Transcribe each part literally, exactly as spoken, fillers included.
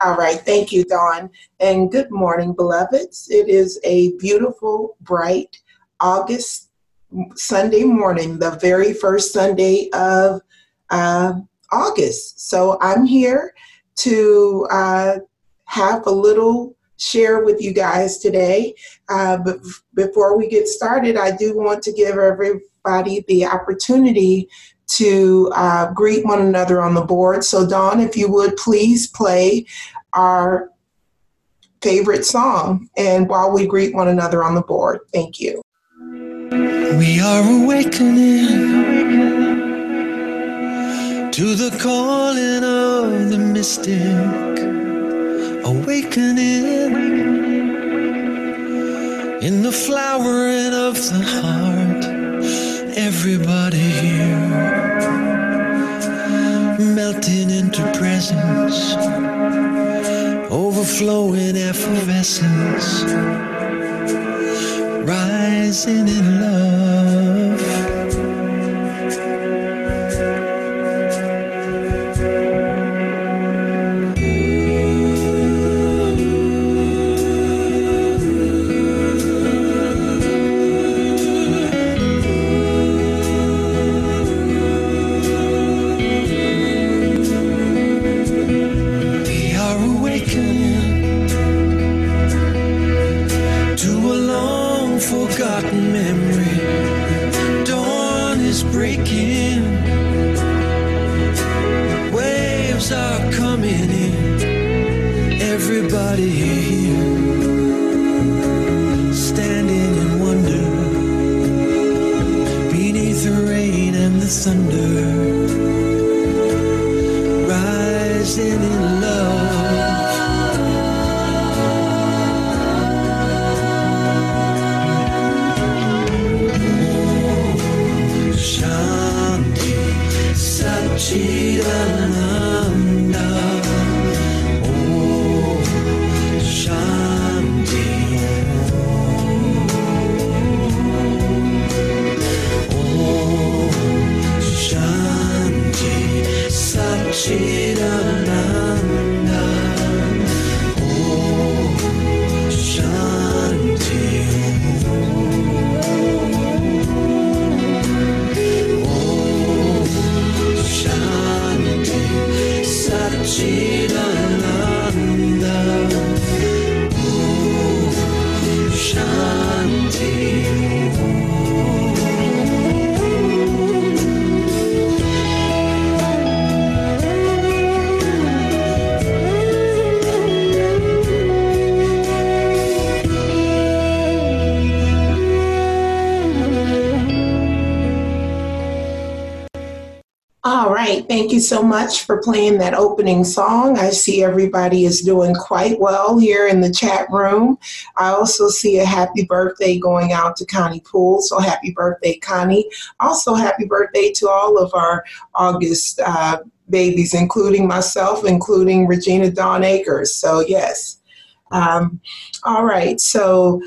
All right. Thank you, Dawn. And good morning, beloveds. It is a beautiful, bright August Sunday morning, the very first Sunday of uh, August. So I'm here to uh, have a little share with you guys today. Uh, but before we get started, I do want to give everybody the opportunity to uh, greet one another on the board. So Dawn, if you would please play our favorite song, and while we greet one another on the board. Thank you. We are awakening to the calling of the mystic, awakening in the flowering of the heart. Everybody here melting into presence, overflowing effervescence, rising in love. Everybody here, standing in wonder, beneath the rain and the thunder, rising in love. Om Shanti Satchidananda. Satchidananda, Om Shanti, Om Shanti, Satchidananda, Om Shanti. All right. Thank you so much for playing that opening song. I see everybody is doing quite well here in the chat room. I also see a happy birthday going out to Connie Poole. So happy birthday, Connie. Also happy birthday to all of our August uh, babies, including myself, including Regina Dawn Akers. So yes. Um, all right. So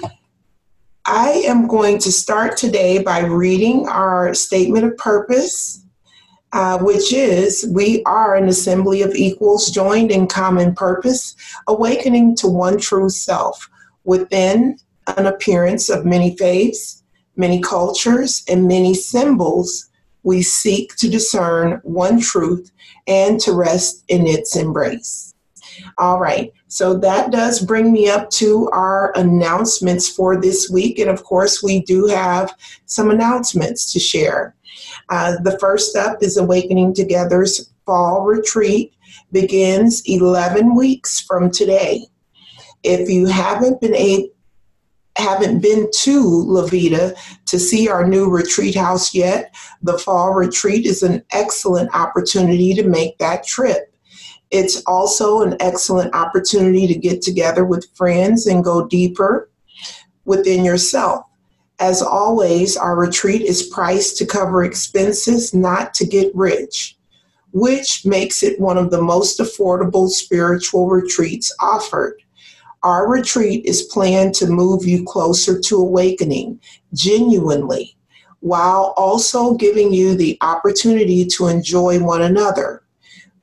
I am going to start today by reading our statement of purpose. Uh, which is, we are an assembly of equals joined in common purpose, awakening to one true self, within an appearance of many faiths, many cultures, and many symbols. We seek to discern one truth and to rest in its embrace. All right, so that does bring me up to our announcements for this week. And of course, we do have some announcements to share. Uh, the first up is Awakening Together's Fall Retreat, begins eleven weeks from today. If you haven't been a, haven't been to La Vita to see our new retreat house yet, the Fall Retreat is an excellent opportunity to make that trip. It's also an excellent opportunity to get together with friends and go deeper within yourself. As always, our retreat is priced to cover expenses, not to get rich, which makes it one of the most affordable spiritual retreats offered. Our retreat is planned to move you closer to awakening, genuinely, while also giving you the opportunity to enjoy one another.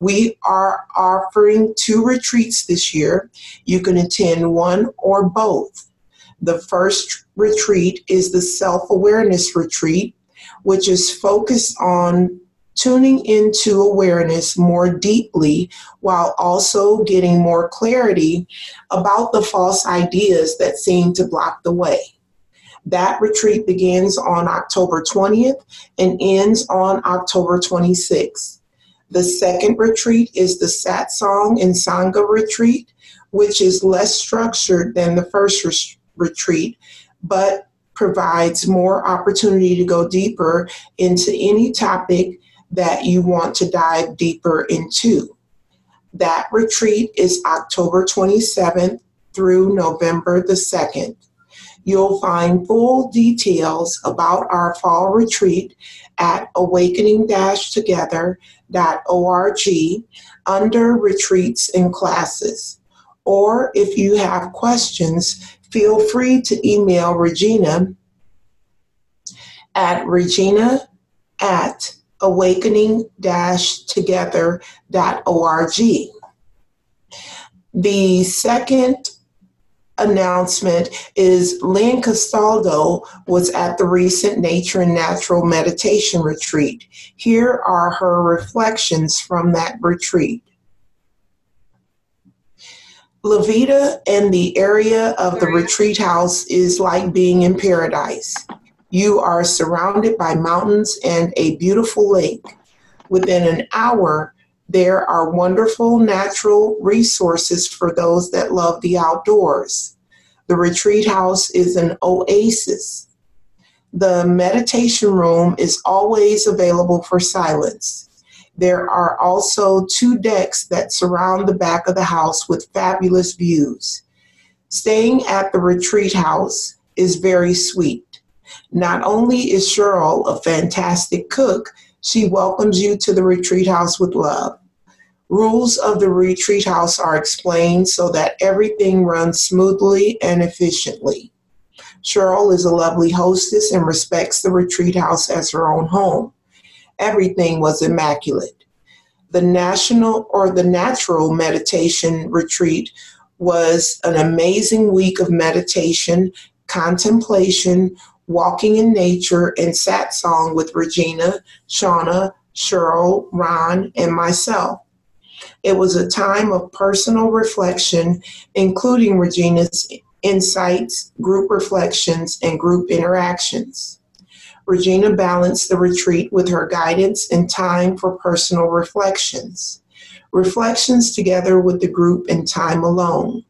We are offering two retreats this year. You can attend one or both. The first retreat is the Self-Awareness Retreat, which is focused on tuning into awareness more deeply while also getting more clarity about the false ideas that seem to block the way. That retreat begins on October twentieth and ends on October twenty-sixth. The second retreat is the Satsang and Sangha Retreat, which is less structured than the first re- retreat, but provides more opportunity to go deeper into any topic that you want to dive deeper into. That retreat is October twenty-seventh through November the second. You'll find full details about our fall retreat at awakening dash together dot org under retreats and classes. Or if you have questions, feel free to email Regina at regina at awakening dash together dot org. The second announcement is Lynn Castaldo was at the recent Nature and Natural Meditation Retreat. Here are her reflections from that retreat. La Vida and the area of the retreat house is like being in paradise. You are surrounded by mountains and a beautiful lake. Within an hour, there are wonderful natural resources for those that love the outdoors. The retreat house is an oasis. The meditation room is always available for silence. There are also two decks that surround the back of the house with fabulous views. Staying at the retreat house is very sweet. Not only is Cheryl a fantastic cook, she welcomes you to the retreat house with love. Rules of the retreat house are explained so that everything runs smoothly and efficiently. Cheryl is a lovely hostess and respects the retreat house as her own home. Everything was immaculate. The national or the natural meditation retreat was an amazing week of meditation, contemplation, walking in nature, and satsang with Regina, Shauna, Cheryl, Ron, and myself. It was a time of personal reflection, including Regina's insights, group reflections, and group interactions. Regina balanced the retreat with her guidance and time for personal reflections. Reflections together with the group and time alone.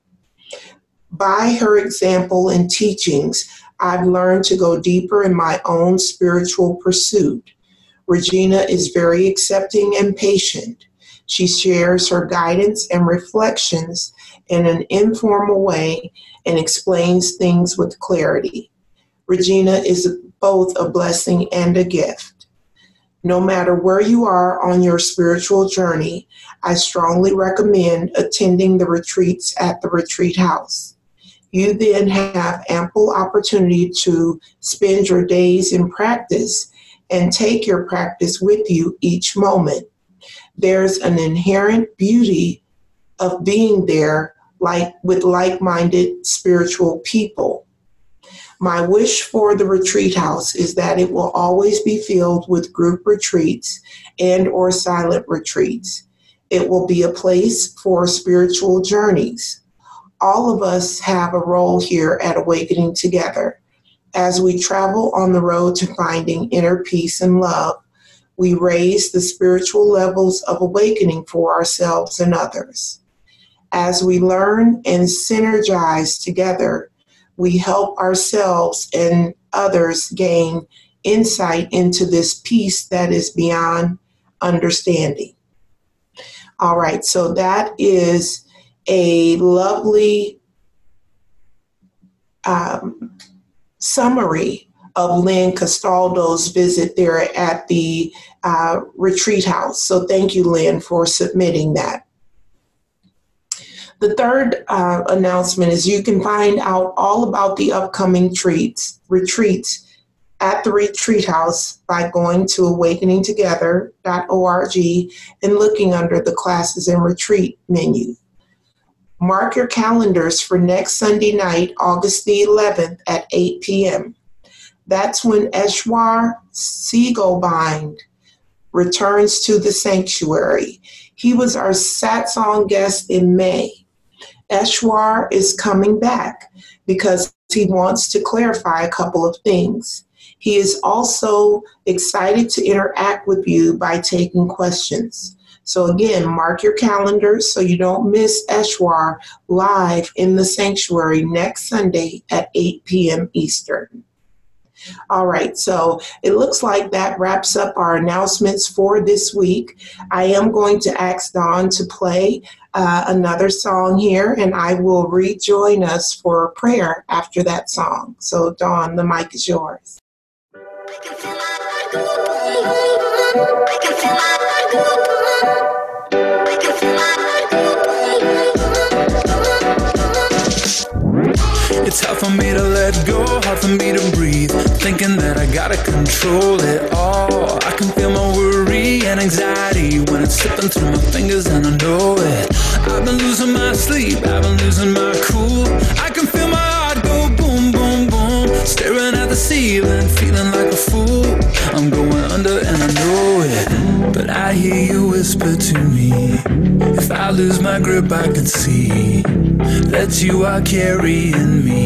By her example and teachings, I've learned to go deeper in my own spiritual pursuit. Regina is very accepting and patient. She shares her guidance and reflections in an informal way and explains things with clarity. Regina is both a blessing and a gift. No matter where you are on your spiritual journey, I strongly recommend attending the retreats at the retreat house. You then have ample opportunity to spend your days in practice and take your practice with you each moment. There's an inherent beauty of being there like with like-minded spiritual people. My wish for the retreat house is that it will always be filled with group retreats and or silent retreats. It will be a place for spiritual journeys. All of us have a role here at Awakening Together. As we travel on the road to finding inner peace and love, we raise the spiritual levels of awakening for ourselves and others. As we learn and synergize together, we help ourselves and others gain insight into this peace that is beyond understanding. All right, so that is a lovely um, summary of Lynn Castaldo's visit there at the uh, retreat house. So thank you, Lynn, for submitting that. The third uh, announcement is you can find out all about the upcoming treats, retreats at the retreat house by going to awakening together dot org and looking under the classes and retreat menu. Mark your calendars for next Sunday night, August the eleventh at eight p.m. That's when Eshwar Siegelbind returns to the sanctuary. He was our satsang guest in May. Eshwar is coming back because he wants to clarify a couple of things. He is also excited to interact with you by taking questions. So again, mark your calendars so you don't miss Eshwar live in the sanctuary next Sunday at eight p.m. Eastern. All right, so it looks like that wraps up our announcements for this week. I am going to ask Dawn to play uh, another song here, and I will rejoin us for prayer after that song. So Dawn, the mic is yours. I can feel my heart go boom. I can feel my heart go boom. I can feel my heart go boom. It's hard for me to let go, hard for me to breathe, thinking that I gotta control it all. I can feel my worry and anxiety when it's slipping through my fingers and I know it. I've been losing my sleep, I've been losing my cool. I can feel my heart go boom, boom, boom, staring at the ceiling, feeling like a fool. I'm going under and I know it, but I hear you whisper to me. If I lose my grip, I can see that you are carrying me.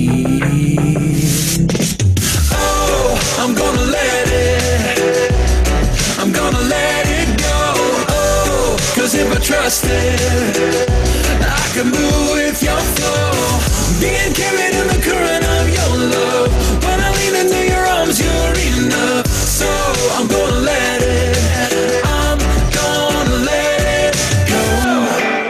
Oh, I'm gonna let it, I'm gonna let it go. Oh, cause if I trust it, I can move with your flow. Being carried in the current of your love. When I lean into your arms, you're enough. So I'm gonna let it, I'm gonna let it go.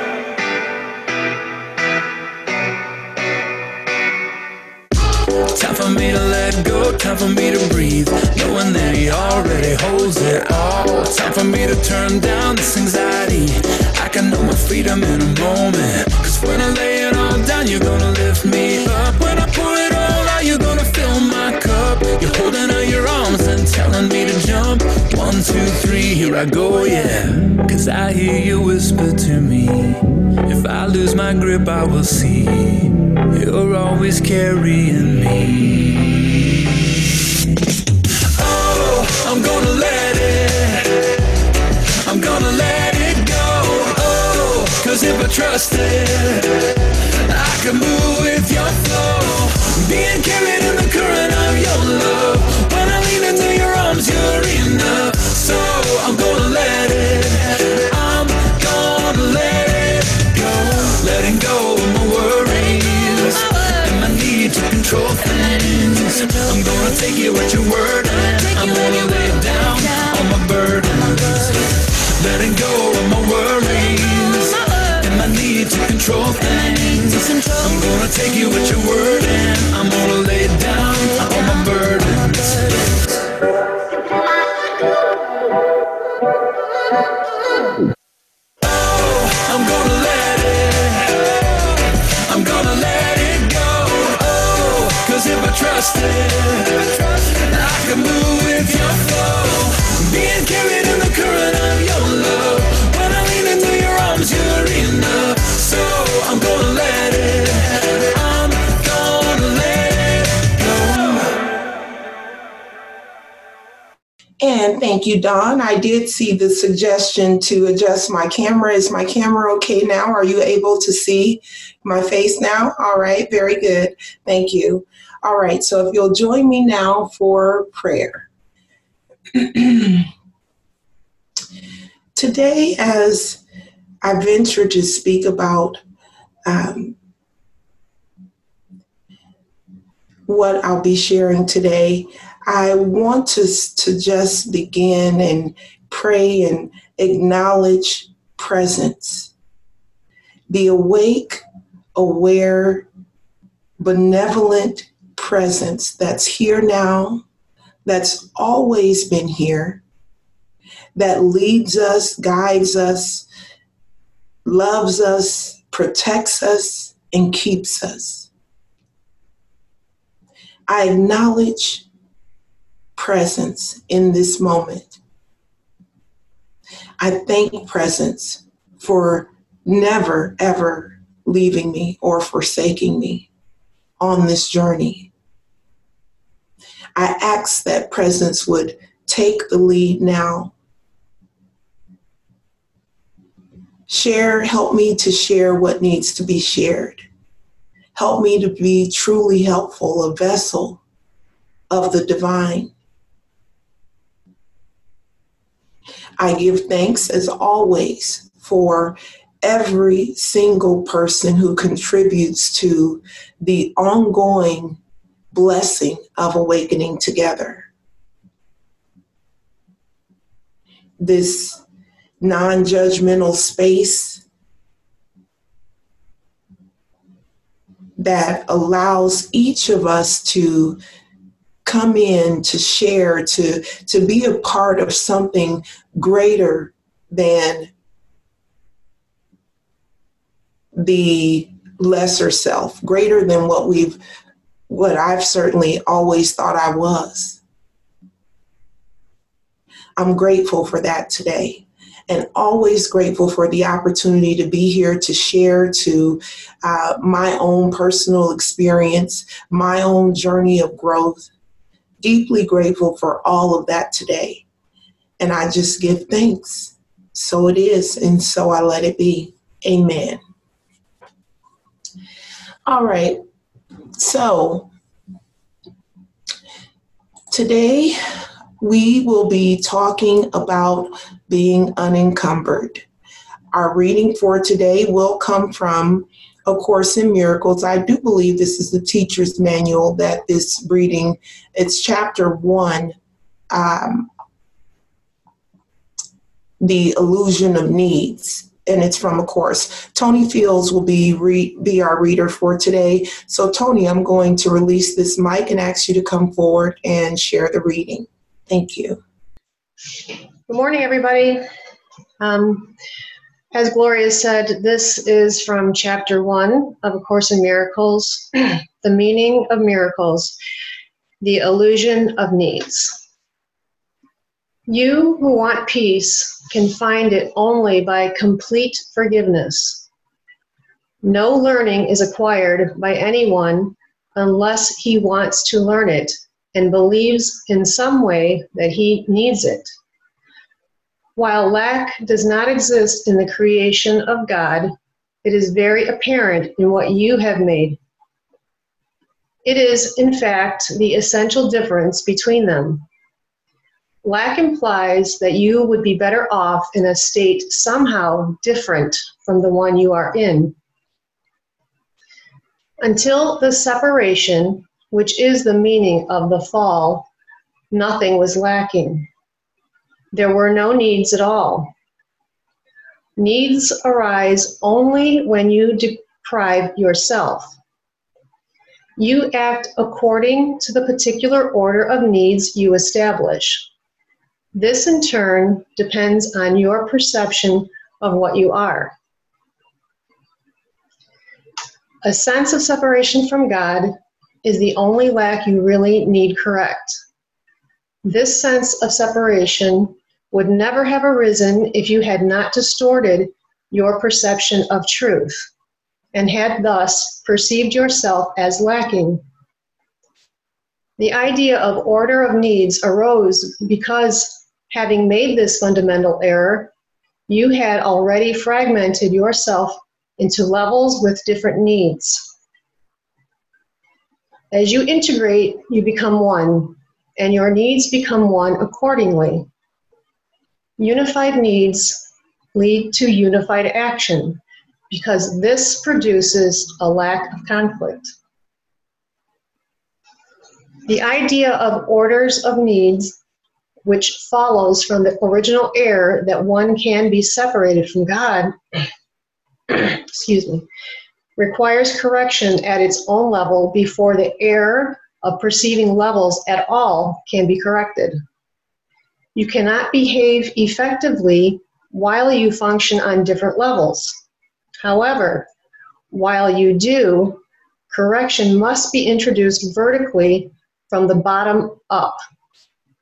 Time for me to let go, time for me to breathe, knowing that he already holds it all. Time for me to turn down this anxiety. I can know my freedom in a moment. Cause when I lay it all down, you're gonna lift me up. When I pour it all out, you're gonna fill my cup. You're holding out your arms and telling me to jump. One, two, three, here I go, yeah. Cause I hear you whisper to me. If I lose my grip, I will see you're always carrying me. Oh, I'm gonna let it, I'm gonna let it go. Oh, cause if I trust it, I can move with your flow. Being carried in the current of your love. When I lean into your arms, you're enough. So I'm gonna let it, I'm gonna let it go. Letting go of my worries and my need to control things. I'm gonna take you at your word, I'm gonna lay down all my burdens. Letting go of my worries and my need to control things. I'm gonna take you at your word and I'm gonna lay down all my burdens. Oh, I'm gonna let it, I'm gonna let it go. Oh, cause if I trust it, I can move with your flow. Being carried in the current of your love. When I lean into your arms, you're enough. So I'm gonna let it, I'm gonna let it go. And thank you, Dawn. I did see the suggestion to adjust my camera. Is my camera okay now? Are you able to see my face now? All right, very good. Thank you. All right, so if you'll join me now for prayer. Today, as I venture to speak about um, what I'll be sharing today, I want to, to just begin and pray and acknowledge presence. The awake, aware, benevolent presence that's here now, that's always been here, that leads us, guides us, loves us, protects us, and keeps us. I acknowledge presence in this moment. I thank presence for never, ever leaving me or forsaking me on this journey. I ask that presence would take the lead now. Share, help me to share what needs to be shared. Help me to be truly helpful, a vessel of the divine. I give thanks as always for every single person who contributes to the ongoing blessing of awakening together. This non-judgmental space that allows each of us to come in, to share, to, to be a part of something greater than the lesser self, greater than what we've, what I've certainly always thought I was. I'm grateful for that today, and always grateful for the opportunity to be here to share to uh, my own personal experience, my own journey of growth. Deeply grateful for all of that today. And I just give thanks. So it is, and so I let it be. Amen. All right. So today we will be talking about being unencumbered. Our reading for today will come from A Course in Miracles. I do believe this is the teacher's manual that this reading, it's chapter one, um, The Illusion of Needs, and it's from A Course. Tony Fields will be re- be our reader for today. So Tony, I'm going to release this mic and ask you to come forward and share the reading. Thank you. Good morning, everybody. Um, as Gloria said, this is from chapter one of A Course in Miracles, The Meaning of Miracles, The Illusion of Needs. You who want peace can find it only by complete forgiveness. No learning is acquired by anyone unless he wants to learn it and believes in some way that he needs it. While lack does not exist in the creation of God, it is very apparent in what you have made. It is, in fact, the essential difference between them. Lack implies that you would be better off in a state somehow different from the one you are in. Until the separation, which is the meaning of the fall, nothing was lacking. There were no needs at all. Needs arise only when you deprive yourself. You act according to the particular order of needs you establish. This, in turn, depends on your perception of what you are. A sense of separation from God is the only lack you really need correct. This sense of separation would never have arisen if you had not distorted your perception of truth and had thus perceived yourself as lacking. The idea of order of needs arose because, having made this fundamental error, you had already fragmented yourself into levels with different needs. As you integrate, you become one, and your needs become one accordingly. Unified needs lead to unified action, because this produces a lack of conflict. The idea of orders of needs, which follows from the original error that one can be separated from God, excuse me, requires correction at its own level before the error of perceiving levels at all can be corrected. You cannot behave effectively while you function on different levels. However, while you do, correction must be introduced vertically from the bottom up.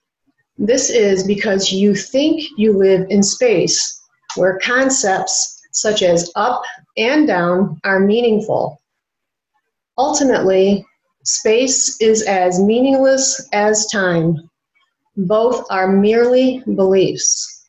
This is because you think you live in space, where concepts such as up and down are meaningful. Ultimately, space is as meaningless as time. Both are merely beliefs.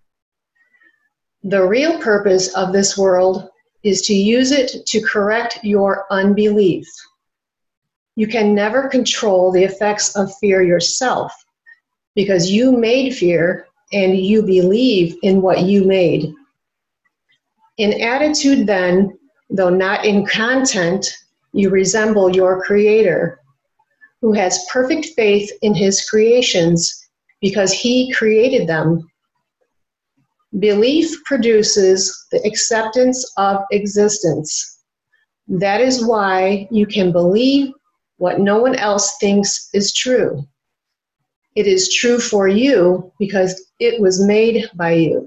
The real purpose of this world is to use it to correct your unbelief. You can never control the effects of fear yourself, because you made fear and you believe in what you made. In attitude, then, though not in content, you resemble your Creator, who has perfect faith in his creations because he created them. Belief produces the acceptance of existence. That is why you can believe what no one else thinks is true. It is true for you because it was made by you.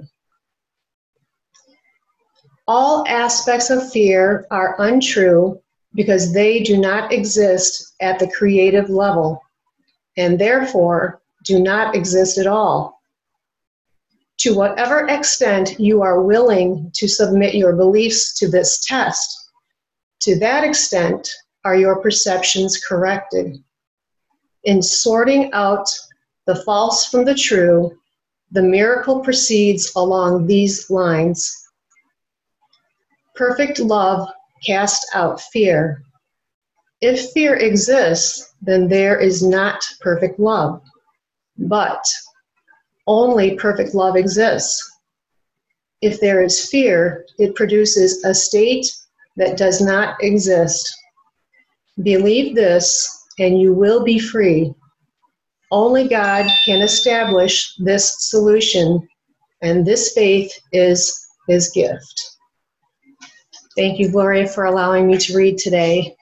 All aspects of fear are untrue because they do not exist at the creative level, and therefore do not exist at all. To whatever extent you are willing to submit your beliefs to this test, to that extent are your perceptions corrected. In sorting out the false from the true, the miracle proceeds along these lines. Perfect love casts out fear. If fear exists, then there is not perfect love. But only perfect love exists. If there is fear, it produces a state that does not exist. Believe this, and you will be free. Only God can establish this solution, and this faith is his gift. Thank you, Gloria, for allowing me to read today.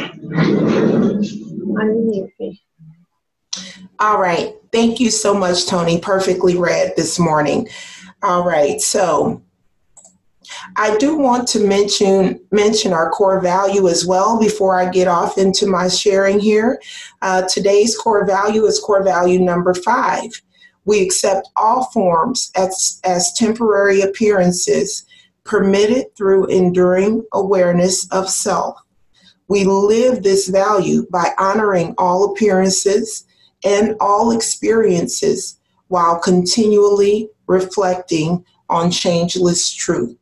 Unmute me. All right. Thank you so much, Tony. Perfectly read this morning. All right. So I do want to mention mention our core value as well before I get off into my sharing here. Uh, today's core value is core value number five. We accept all forms as, as temporary appearances, permitted through enduring awareness of self. We live this value by honoring all appearances and all experiences while continually reflecting on changeless truth.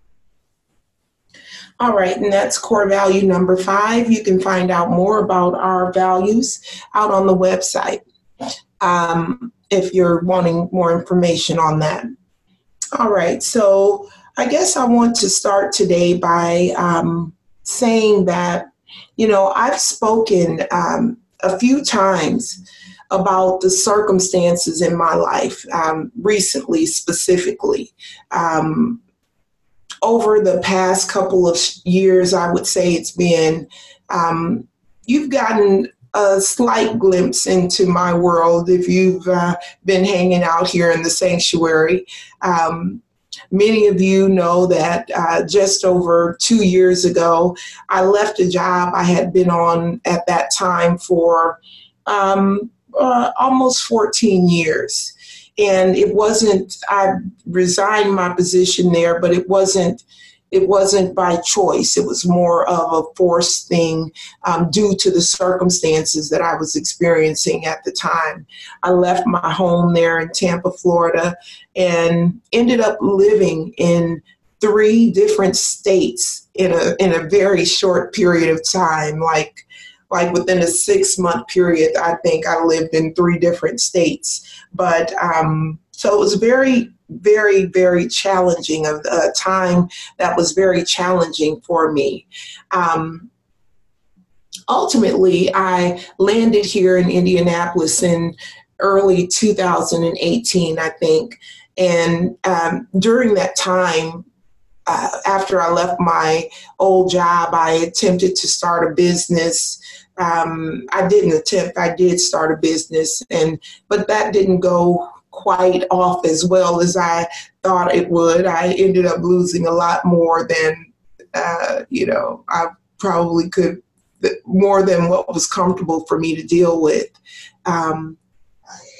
All right, and that's core value number five. You can find out more about our values out on the website um, if you're wanting more information on that. All right, so I guess I want to start today by um, saying that, you know, I've spoken um, a few times about the circumstances in my life, um, recently specifically. Um, over the past couple of years, I would say it's been, um, you've gotten a slight glimpse into my world if you've uh, been hanging out here in the sanctuary. Um, Many of you know that uh, just over two years ago, I left a job I had been on at that time for um, uh, almost fourteen years. And it wasn't, I resigned my position there, but it wasn't, it wasn't by choice. It was more of a forced thing um, due to the circumstances that I was experiencing at the time. I left my home there in Tampa, Florida, and ended up living in three different states in a in a very short period of time. Like, like within a six month period, I think I lived in three different states. But um, so it was very, very, very challenging, of a time that was very challenging for me. Um, ultimately, I landed here in Indianapolis in early two thousand eighteen, I think. And um, during that time, uh, after I left my old job, I attempted to start a business. Um, I didn't attempt, I did start a business, and but that didn't go quite off as well as I thought it would. I ended up losing a lot more than, uh, you know, I probably could, more than what was comfortable for me to deal with. Um,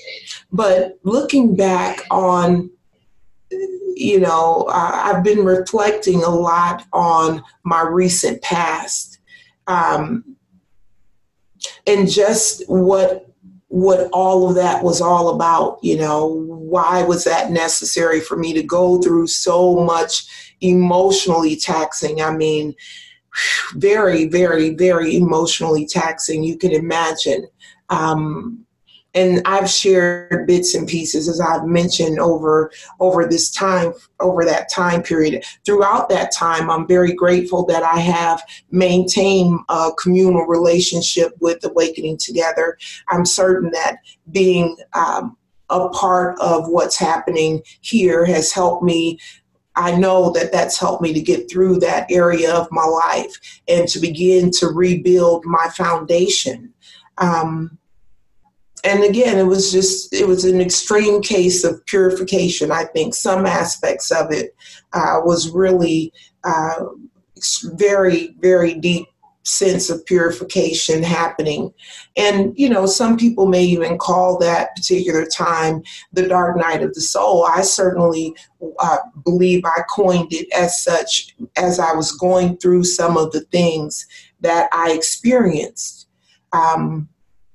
But looking back on, you know, uh, I've been reflecting a lot on my recent past, um, and just what what all of that was all about. You know, why was that necessary for me to go through so much emotionally taxing? I mean, very, very, very emotionally taxing. You can imagine. Um, and I've shared bits and pieces, as I've mentioned, over over this time, over that time period. Throughout that time, I'm very grateful that I have maintained a communal relationship with Awakening Together. I'm certain that being um, a part of what's happening here has helped me. I know that that's helped me to get through that area of my life and to begin to rebuild my foundation. Um, and again, it was just, it was an extreme case of purification. I think some aspects of it uh, was really uh, very, very deep sense of purification happening. And, you know, some people may even call that particular time the dark night of the soul. I certainly uh, believe I coined it as such as I was going through some of the things that I experienced. Um,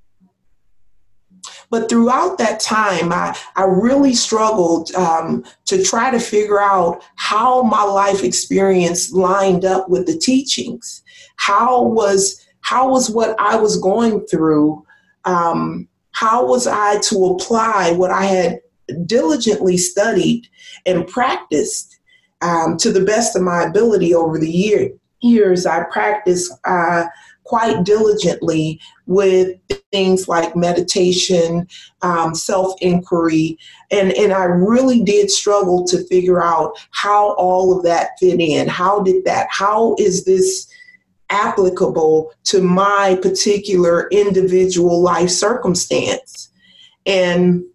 But throughout that time, I, I really struggled um, to try to figure out how my life experience lined up with the teachings. How was how was what I was going through? Um, how was I to apply what I had diligently studied and practiced um, to the best of my ability over the year, years? I practiced uh, quite diligently with things like meditation, um, self-inquiry, and, and I really did struggle to figure out how all of that fit in. How did that, how is this applicable to my particular individual life circumstance? And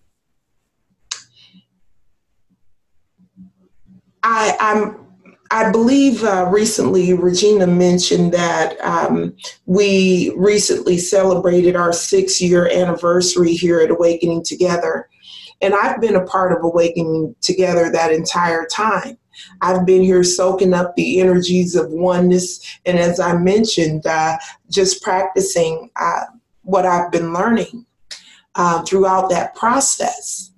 I, I'm I believe uh, recently Regina mentioned that um, we recently celebrated our six-year anniversary here at Awakening Together. And I've been a part of Awakening Together that entire time. I've been here soaking up the energies of oneness. And as I mentioned, uh, just practicing uh, what I've been learning uh, throughout that process.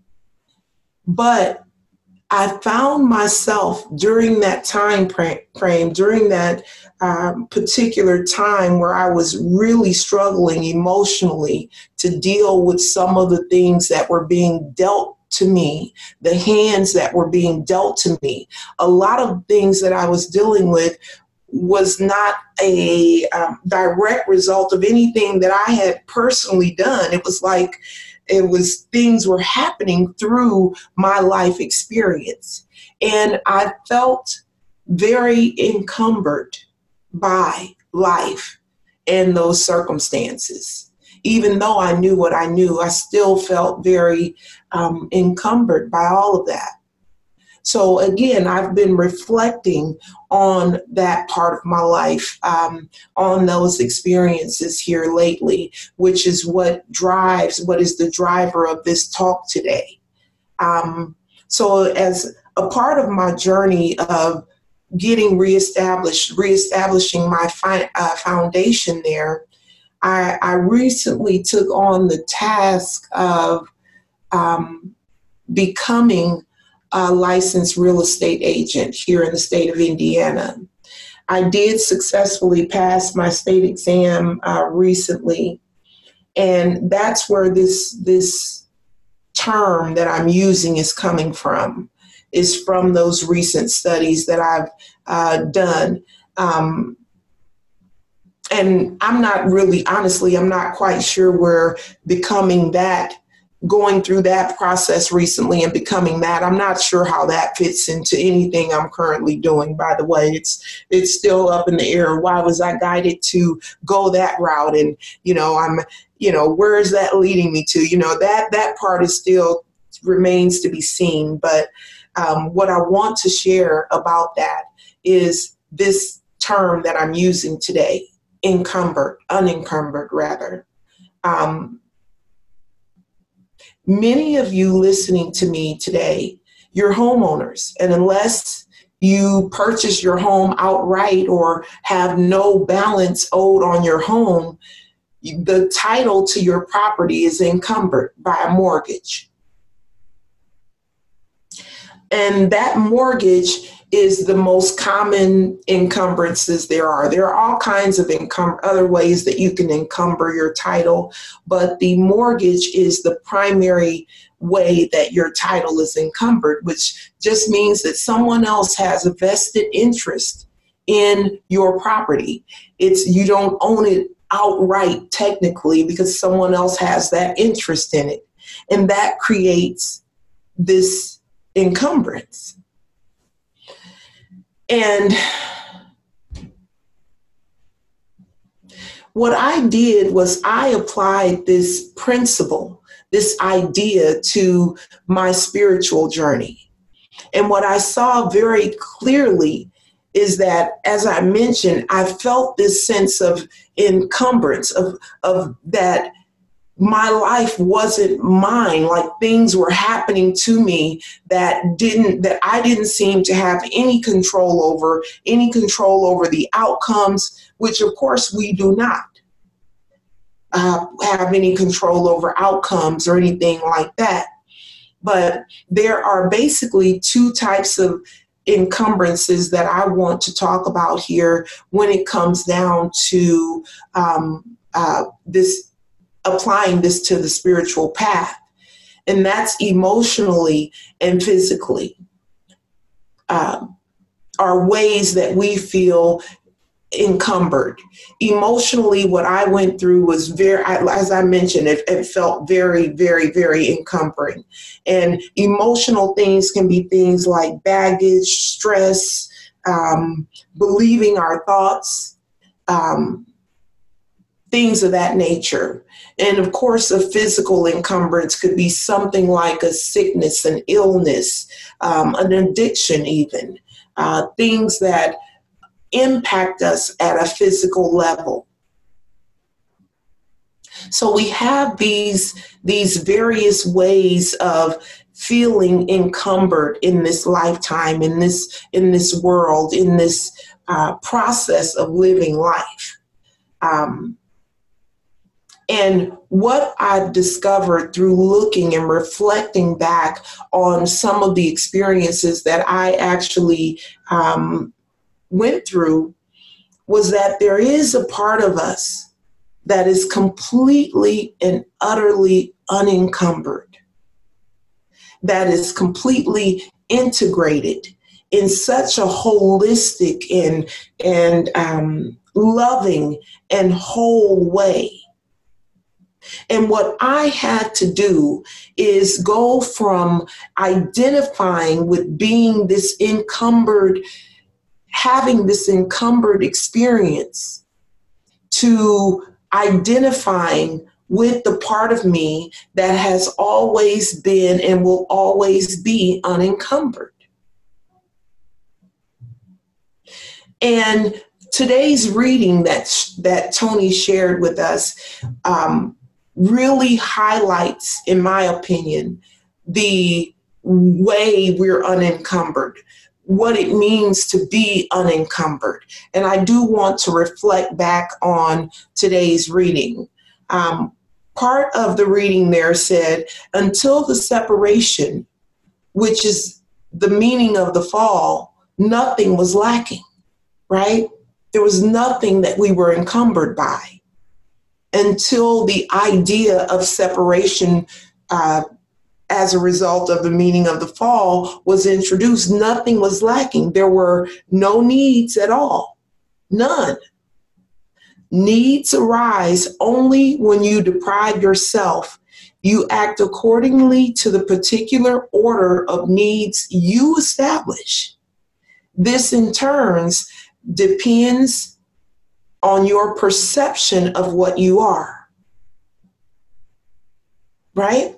But I found myself during that time frame, during that um, particular time where I was really struggling emotionally to deal with some of the things that were being dealt to me, the hands that were being dealt to me. A lot of things that I was dealing with was not a um, direct result of anything that I had personally done. It was like It was things were happening through my life experience. And I felt very encumbered by life and those circumstances. Even though I knew what I knew, I still felt very um, encumbered by all of that. So again, I've been reflecting on that part of my life, um, on those experiences here lately, which is what drives, what is the driver of this talk today. Um, so as a part of my journey of getting reestablished, reestablishing my fi- uh, foundation there, I, I recently took on the task of um, becoming a licensed real estate agent here in the state of Indiana. I did successfully pass my state exam uh, recently, and that's where this this term that I'm using is coming from, is from those recent studies that I've uh, done. Um, and I'm not really, honestly, I'm not quite sure where becoming that going through that process recently and becoming that, I'm not sure how that fits into anything I'm currently doing. By the way, it's it's still up in the air. Why was I guided to go that route? And, you know, I'm, you know, where is that leading me to? You know, that that part is still remains to be seen. But um, what I want to share about that is this term that I'm using today, encumbered, unencumbered rather. Um, many of you listening to me today, you're homeowners. And unless you purchase your home outright or have no balance owed on your home, the title to your property is encumbered by a mortgage. And that mortgage is the most common encumbrances there are. There are all kinds of encum- other ways that you can encumber your title, but the mortgage is the primary way that your title is encumbered, which just means that someone else has a vested interest in your property. It's, you don't own it outright technically because someone else has that interest in it. And that creates this encumbrance. And what I did was I applied this principle, this idea to my spiritual journey. And what I saw very clearly is that, as I mentioned, I felt this sense of encumbrance, of, of that my life wasn't mine, like things were happening to me that didn't, that I didn't seem to have any control over, any control over the outcomes, which of course we do not uh, have any control over outcomes or anything like that. But there are basically two types of encumbrances that I want to talk about here when it comes down to um, uh, this applying this to the spiritual path, and that's emotionally and physically uh, are ways that we feel encumbered. Emotionally, what I went through was very, as I mentioned, it, it felt very, very, very encumbering. And emotional things can be things like baggage, stress, um, believing our thoughts, um, things of that nature. And of course, a physical encumbrance could be something like a sickness, an illness, um, an addiction even, uh, things that impact us at a physical level. So we have these, these various ways of feeling encumbered in this lifetime, in this, in this world, in this uh, process of living life. Um, And what I've discovered through looking and reflecting back on some of the experiences that I actually um, went through was that there is a part of us that is completely and utterly unencumbered, that is completely integrated in such a holistic and, and um, loving and whole way. And what I had to do is go from identifying with being this encumbered, having this encumbered experience, to identifying with the part of me that has always been and will always be unencumbered. And today's reading that, that Tony shared with us, um, really highlights, in my opinion, the way we're unencumbered, what it means to be unencumbered. And I do want to reflect back on today's reading. Um, part of the reading there said, until the separation, which is the meaning of the fall, nothing was lacking, right? There was nothing that we were encumbered by. Until the idea of separation uh, as a result of the meaning of the fall was introduced, nothing was lacking. There were no needs at all, none. Needs arise only when you deprive yourself. You act accordingly to the particular order of needs you establish. This in turn depends on your perception of what you are, right?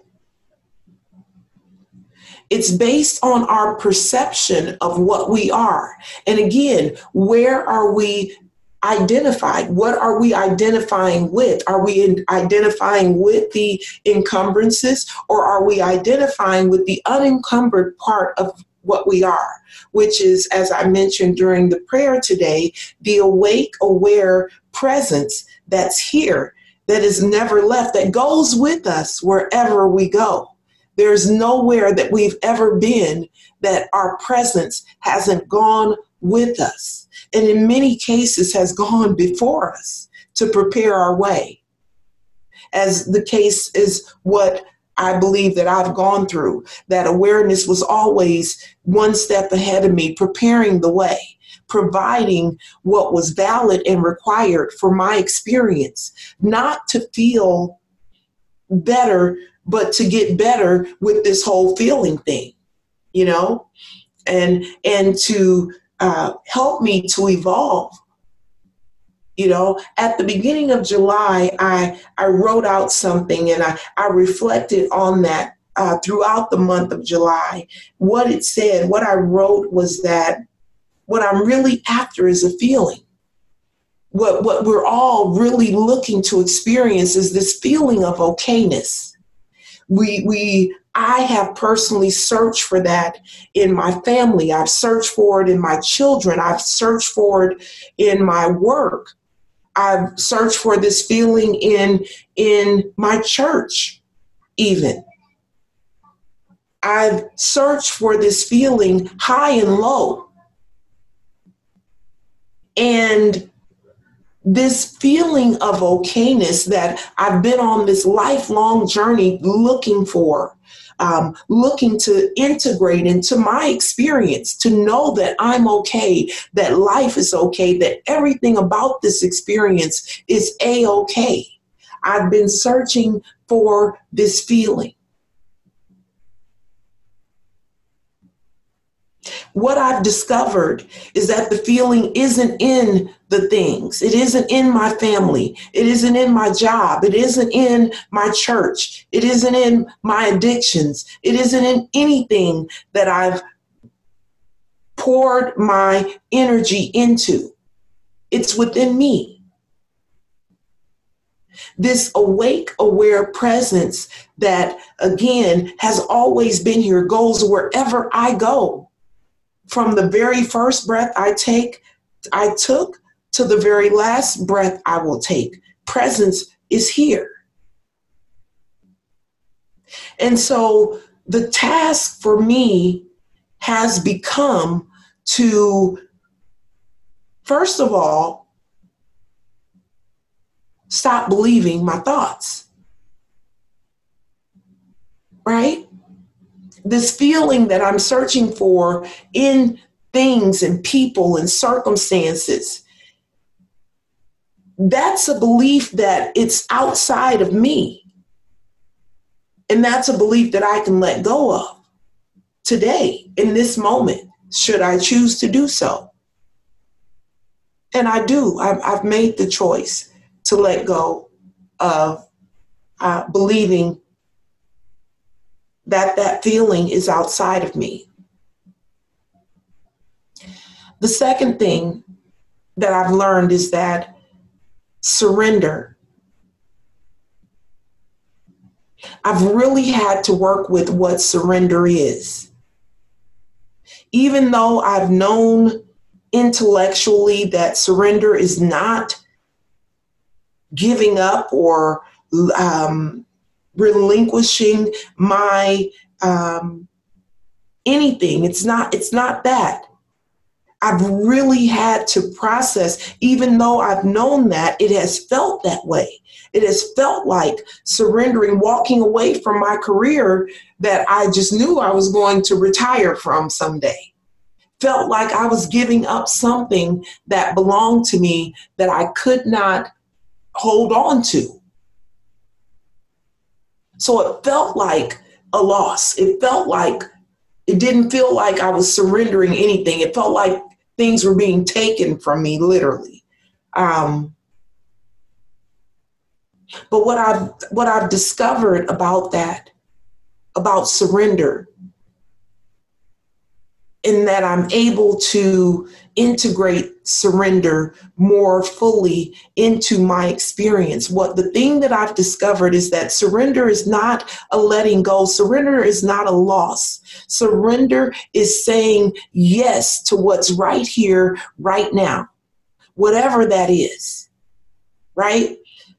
It's based on our perception of what we are. And again, where are we identified. What are we identifying with? Are we in identifying with the encumbrances, or are we identifying with the unencumbered part of what we are, which is, as I mentioned during the prayer today, the awake, aware presence that's here, that is never left, that goes with us wherever we go. There's nowhere that we've ever been that our presence hasn't gone with us, and in many cases has gone before us to prepare our way. As the case is what I believe that I've gone through, that awareness was always one step ahead of me, preparing the way, providing what was valid and required for my experience, not to feel better, but to get better with this whole feeling thing, you know, and, and to uh, help me to evolve. You know, at the beginning of July, I, I wrote out something, and I, I reflected on that uh, throughout the month of July. What it said, what I wrote was that what I'm really after is a feeling. What, what we're all really looking to experience is this feeling of okayness. We, we, I have personally searched for that in my family. I've searched for it in my children. I've searched for it in my work. I've searched for this feeling in, in my church, even. I've searched for this feeling high and low. And this feeling of okayness that I've been on this lifelong journey looking for, um, looking to integrate into my experience, to know that I'm okay, that life is okay, that everything about this experience is A-okay. I've been searching for this feeling. What I've discovered is that the feeling isn't in the things. It isn't in my family. It isn't in my job. It isn't in my church. It isn't in my addictions. It isn't in anything that I've poured my energy into. It's within me. This awake, aware presence that, again, has always been here, goes wherever I go. From the very first breath I take, I took, to the very last breath I will take. Presence is here. And so the task for me has become to, first of all, stop believing my thoughts. Right? This feeling that I'm searching for in things and people and circumstances, that's a belief that it's outside of me. And that's a belief that I can let go of today, in this moment, should I choose to do so. And I do. I've, I've made the choice to let go of uh, believing that that feeling is outside of me. The second thing that I've learned is that surrender. I've really had to work with what surrender is. Even though I've known intellectually that surrender is not giving up or um, relinquishing my um, anything. It's not, it's not that. I've really had to process, even though I've known that, it has felt that way. It has felt like surrendering, walking away from my career that I just knew I was going to retire from someday. Felt like I was giving up something that belonged to me that I could not hold on to. So it felt like a loss. It felt like, it didn't feel like I was surrendering anything. It felt like things were being taken from me, literally. Um, but what I've, what I've discovered about that, about surrender, in that I'm able to integrate surrender more fully into my experience. What the thing that I've discovered is that surrender is not a letting go. Surrender is not a loss. Surrender is saying yes to what's right here, right now, whatever that is, right?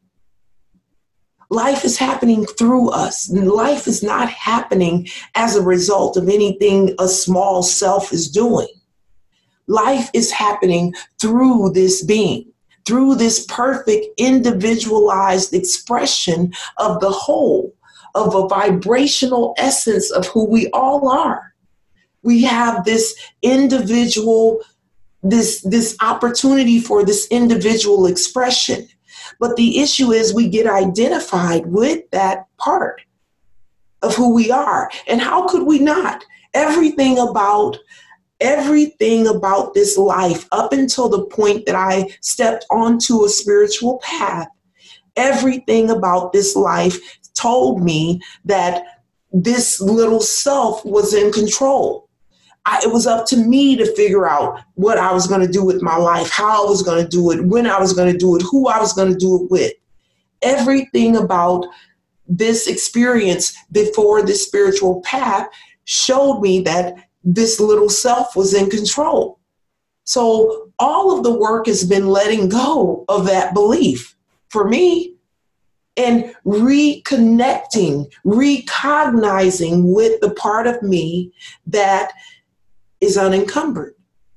Life is happening through us. Life is not happening as a result of anything a small self is doing. Life is happening through this being, through this perfect individualized expression of the whole, of a vibrational essence of who we all are. We have this individual, this, this opportunity for this individual expression. But the issue is we get identified with that part of who we are. And how could we not? Everything about everything about this life up until the point that I stepped onto a spiritual path, everything about this life told me that this little self was in control. I, it was up to me to figure out what I was going to do with my life, how I was going to do it, when I was going to do it, who I was going to do it with. Everything about this experience before this spiritual path showed me that this little self was in control. So all of the work has been letting go of that belief for me and reconnecting, recognizing with the part of me that is unencumbered,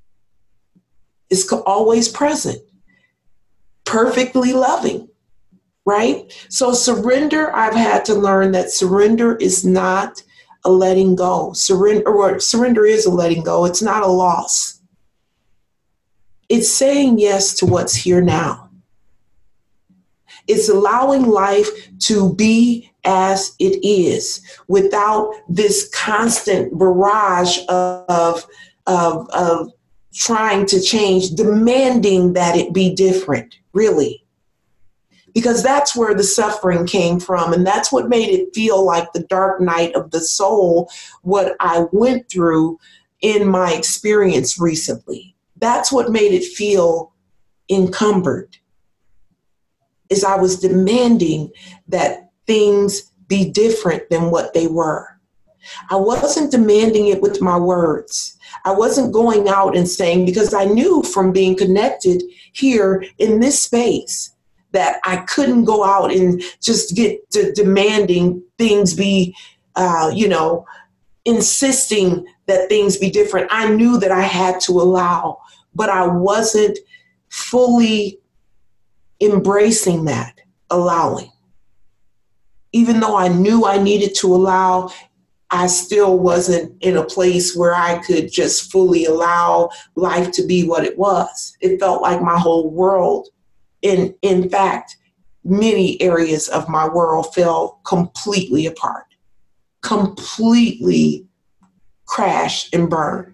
is always present, perfectly loving, right? So surrender, I've had to learn that surrender is not a letting go. Surrender, or surrender is a letting go. It's not a loss. It's saying yes to what's here now. It's allowing life to be as it is without this constant barrage of, of, of trying to change, demanding that it be different, really. Because that's where the suffering came from. And that's what made it feel like the dark night of the soul, what I went through in my experience recently. That's what made it feel encumbered, is I was demanding that things be different than what they were. I wasn't demanding it with my words. I wasn't going out and saying, because I knew from being connected here in this space that I couldn't go out and just get to demanding things be, uh, you know, insisting that things be different. I knew that I had to allow, but I wasn't fully embracing that, allowing. Even though I knew I needed to allow, I still wasn't in a place where I could just fully allow life to be what it was. It felt like my whole world, in, in fact, many areas of my world fell completely apart, completely crashed and burned.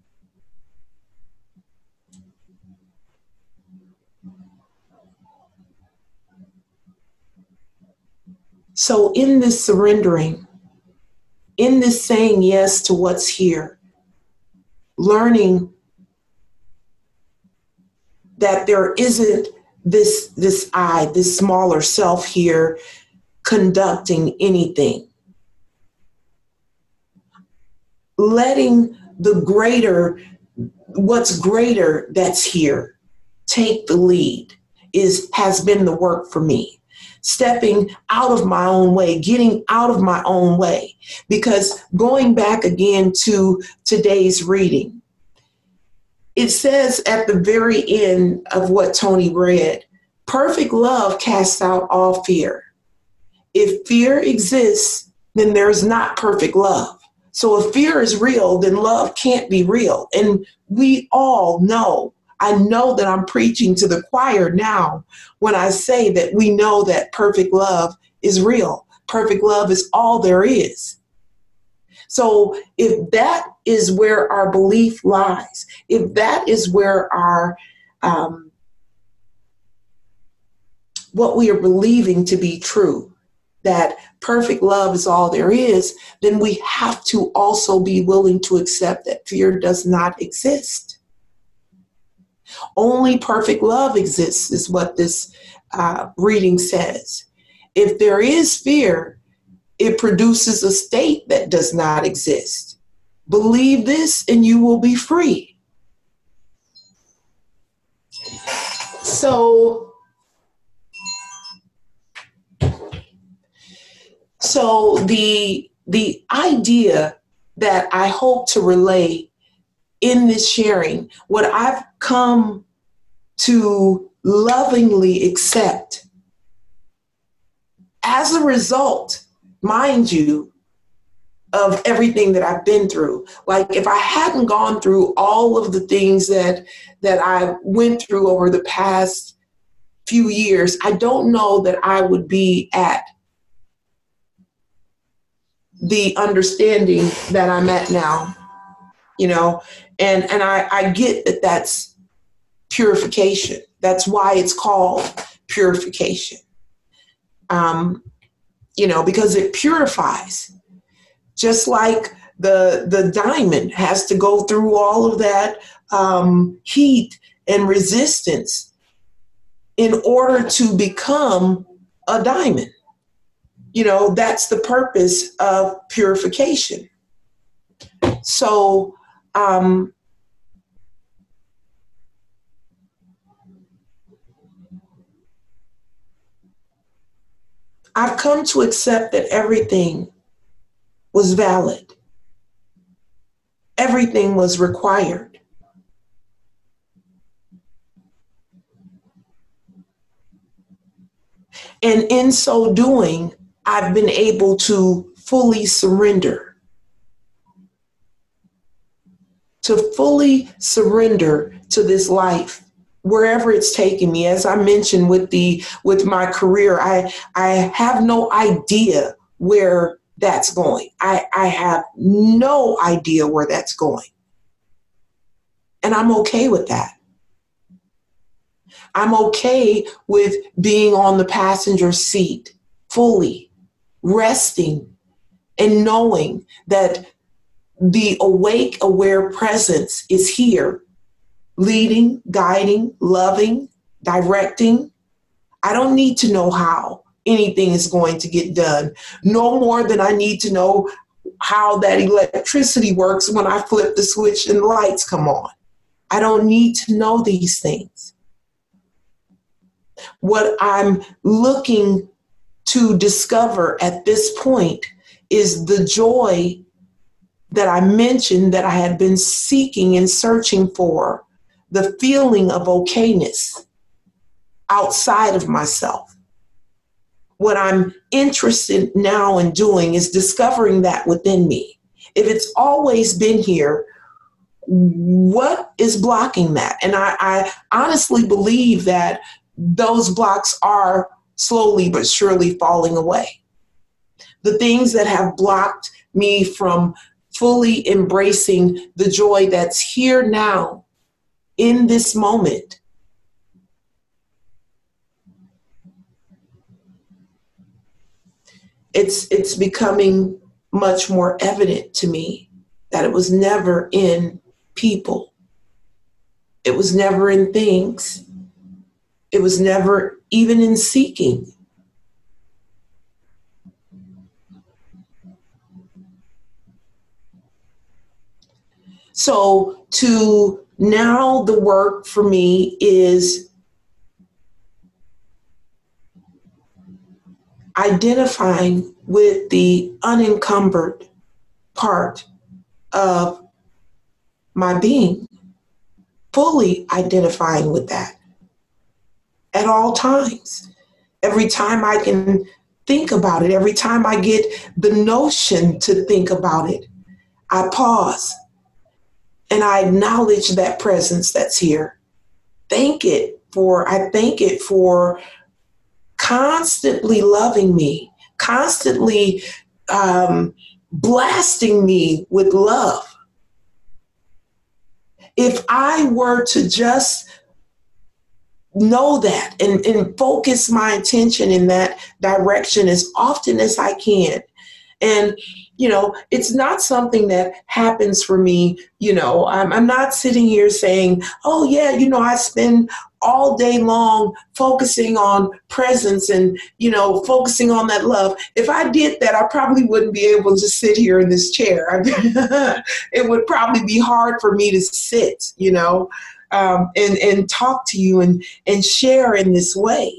So in this surrendering, in this saying yes to what's here, learning that there isn't this, this I, this smaller self here conducting anything. Letting the greater, what's greater that's here, take the lead is has been the work for me. Stepping out of my own way, getting out of my own way. Because going back again to today's reading, it says at the very end of what Tony read, perfect love casts out all fear. If fear exists, then there's not perfect love. So if fear is real, then love can't be real. And we all know, I know that I'm preaching to the choir now when I say that we know that perfect love is real. Perfect love is all there is. So if that is where our belief lies, if that is where our, um, what we are believing to be true, that perfect love is all there is, then we have to also be willing to accept that fear does not exist. Only perfect love exists is what this uh, reading says. If there is fear, it produces a state that does not exist. Believe this and you will be free. So, so the, the idea that I hope to relay in this sharing, what I've come to lovingly accept as a result, mind you, of everything that I've been through. Like if I hadn't gone through all of the things that that I went through over the past few years, I don't know that I would be at the understanding that I'm at now, you know, and, and I, I get that that's purification. That's why it's called purification. Um, you know, because it purifies. Just like the the diamond has to go through all of that um, heat and resistance in order to become a diamond. You know, that's the purpose of purification. So, um, I've come to accept that everything was valid. Everything was required. And in so doing, I've been able to fully surrender. To fully surrender to this life, wherever it's taken me. As I mentioned with the with my career, I I have no idea where that's going. I, I have no idea where that's going. And I'm okay with that. I'm okay with being on the passenger seat, fully resting and knowing that the awake, aware presence is here, leading, guiding, loving, directing. I don't need to know how anything is going to get done, no more than I need to know how that electricity works when I flip the switch and the lights come on. I don't need to know these things. What I'm looking to discover at this point is the joy that I mentioned that I had been seeking and searching for, the feeling of okayness outside of myself. What I'm interested now in doing is discovering that within me. If it's always been here, what is blocking that? And I, I honestly believe that those blocks are slowly but surely falling away. The things that have blocked me from fully embracing the joy that's here now in this moment. It's it's becoming much more evident to me that it was never in people. It was never in things. It was never even in seeking. So to now the work for me is identifying with the unencumbered part of my being, fully identifying with that at all times. Every time I can think about it, every time I get the notion to think about it, I pause and I acknowledge that presence that's here. Thank it for, I thank it for constantly loving me, constantly um, blasting me with love. If I were to just know that and, and focus my attention in that direction as often as I can. And, you know, it's not something that happens for me. You know, I'm, I'm not sitting here saying, oh, yeah, you know, I spend all day long focusing on presence and, you know, focusing on that love. If I did that, I probably wouldn't be able to sit here in this chair. It would probably be hard for me to sit, you know, um, and, and talk to you and, and share in this way.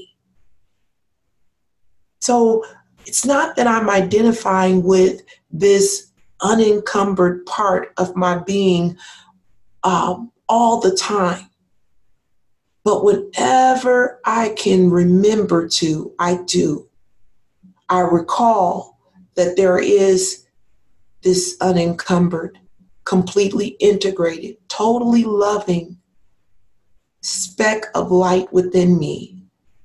So it's not that I'm identifying with this unencumbered part of my being um, all the time. But whenever I can remember to, I do. I recall that there is this unencumbered, completely integrated, totally loving speck of light within me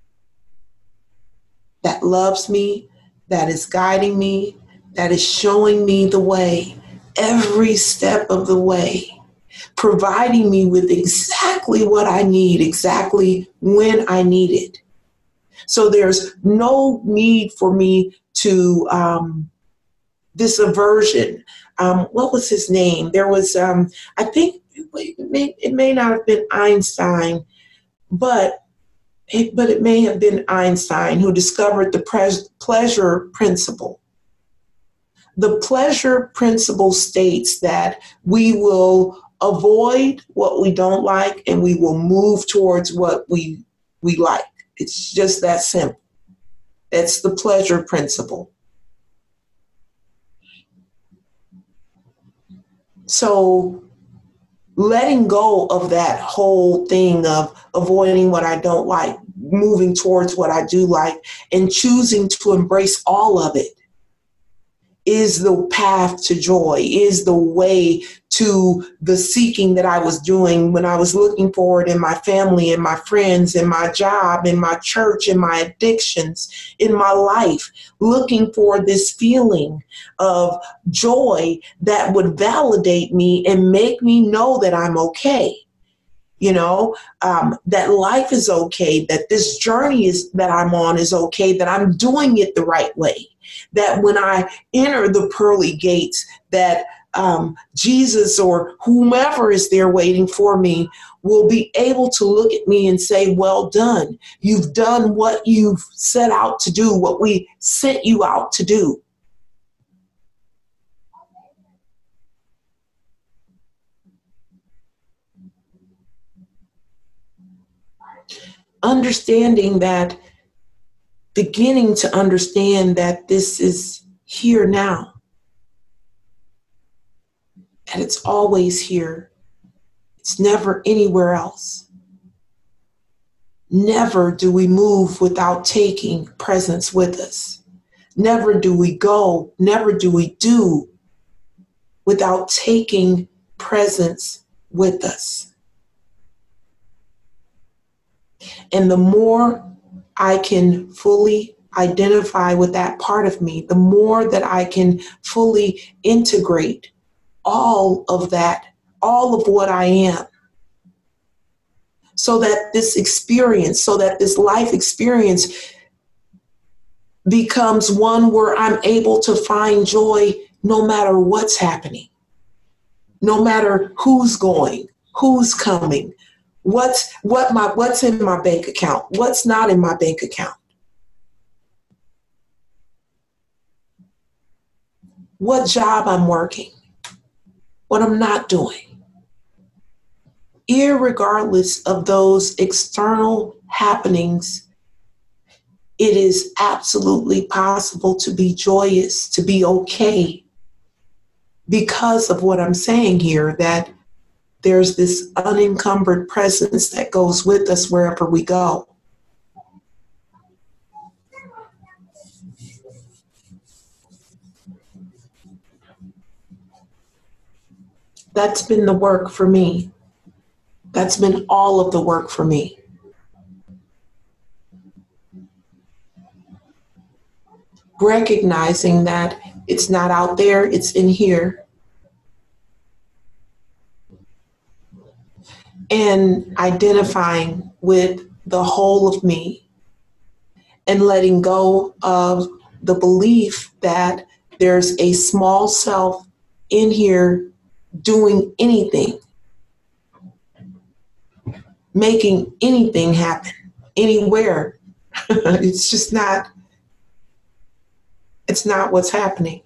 that loves me, that is guiding me, that is showing me the way, every step of the way, providing me with exactly what I need, exactly when I need it. So there's no need for me to, um, this aversion. Um, what was his name? There was, um, I think it may, it may not have been Einstein, but it, but it may have been Einstein who discovered the pres- pleasure principle. The pleasure principle states that we will avoid what we don't like and we will move towards what we we like. It's just that simple. That's the pleasure principle. So letting go of that whole thing of avoiding what I don't like, moving towards what I do like, and choosing to embrace all of it is the path to joy, is the way to the seeking that I was doing when I was looking forward in my family, in my friends, in my job, in my church, in my addictions, in my life, looking for this feeling of joy that would validate me and make me know that I'm okay. You know, um, that life is okay, that this journey is that I'm on is okay, that I'm doing it the right way, that when I enter the pearly gates, that um, Jesus or whomever is there waiting for me will be able to look at me and say, well done. You've done what you've set out to do, what we sent you out to do. Understanding that, beginning to understand that this is here now, and it's always here. It's never anywhere else. Never do we move without taking presence with us. Never do we go, never do we do without taking presence with us. And the more I can fully identify with that part of me, the more that I can fully integrate all of that, all of what I am, so that this experience, so that this life experience becomes one where I'm able to find joy no matter what's happening, no matter who's going, who's coming, what's what my what's in my bank account, what's not in my bank account, what job I'm working, what I'm not doing. Irregardless of those external happenings, it is absolutely possible to be joyous, to be okay, because of what I'm saying here, that there's this unencumbered presence that goes with us wherever we go. That's been the work for me. That's been all of the work for me. Recognizing that it's not out there, it's in here. And identifying with the whole of me and letting go of the belief that there's a small self in here doing anything, making anything happen anywhere. It's just not, it's not what's happening.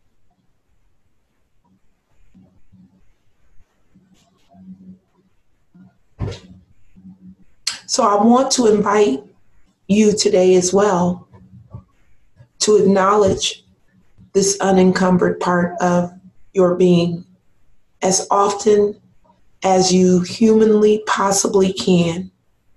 So I want to invite you today as well to acknowledge this unencumbered part of your being as often as you humanly possibly can.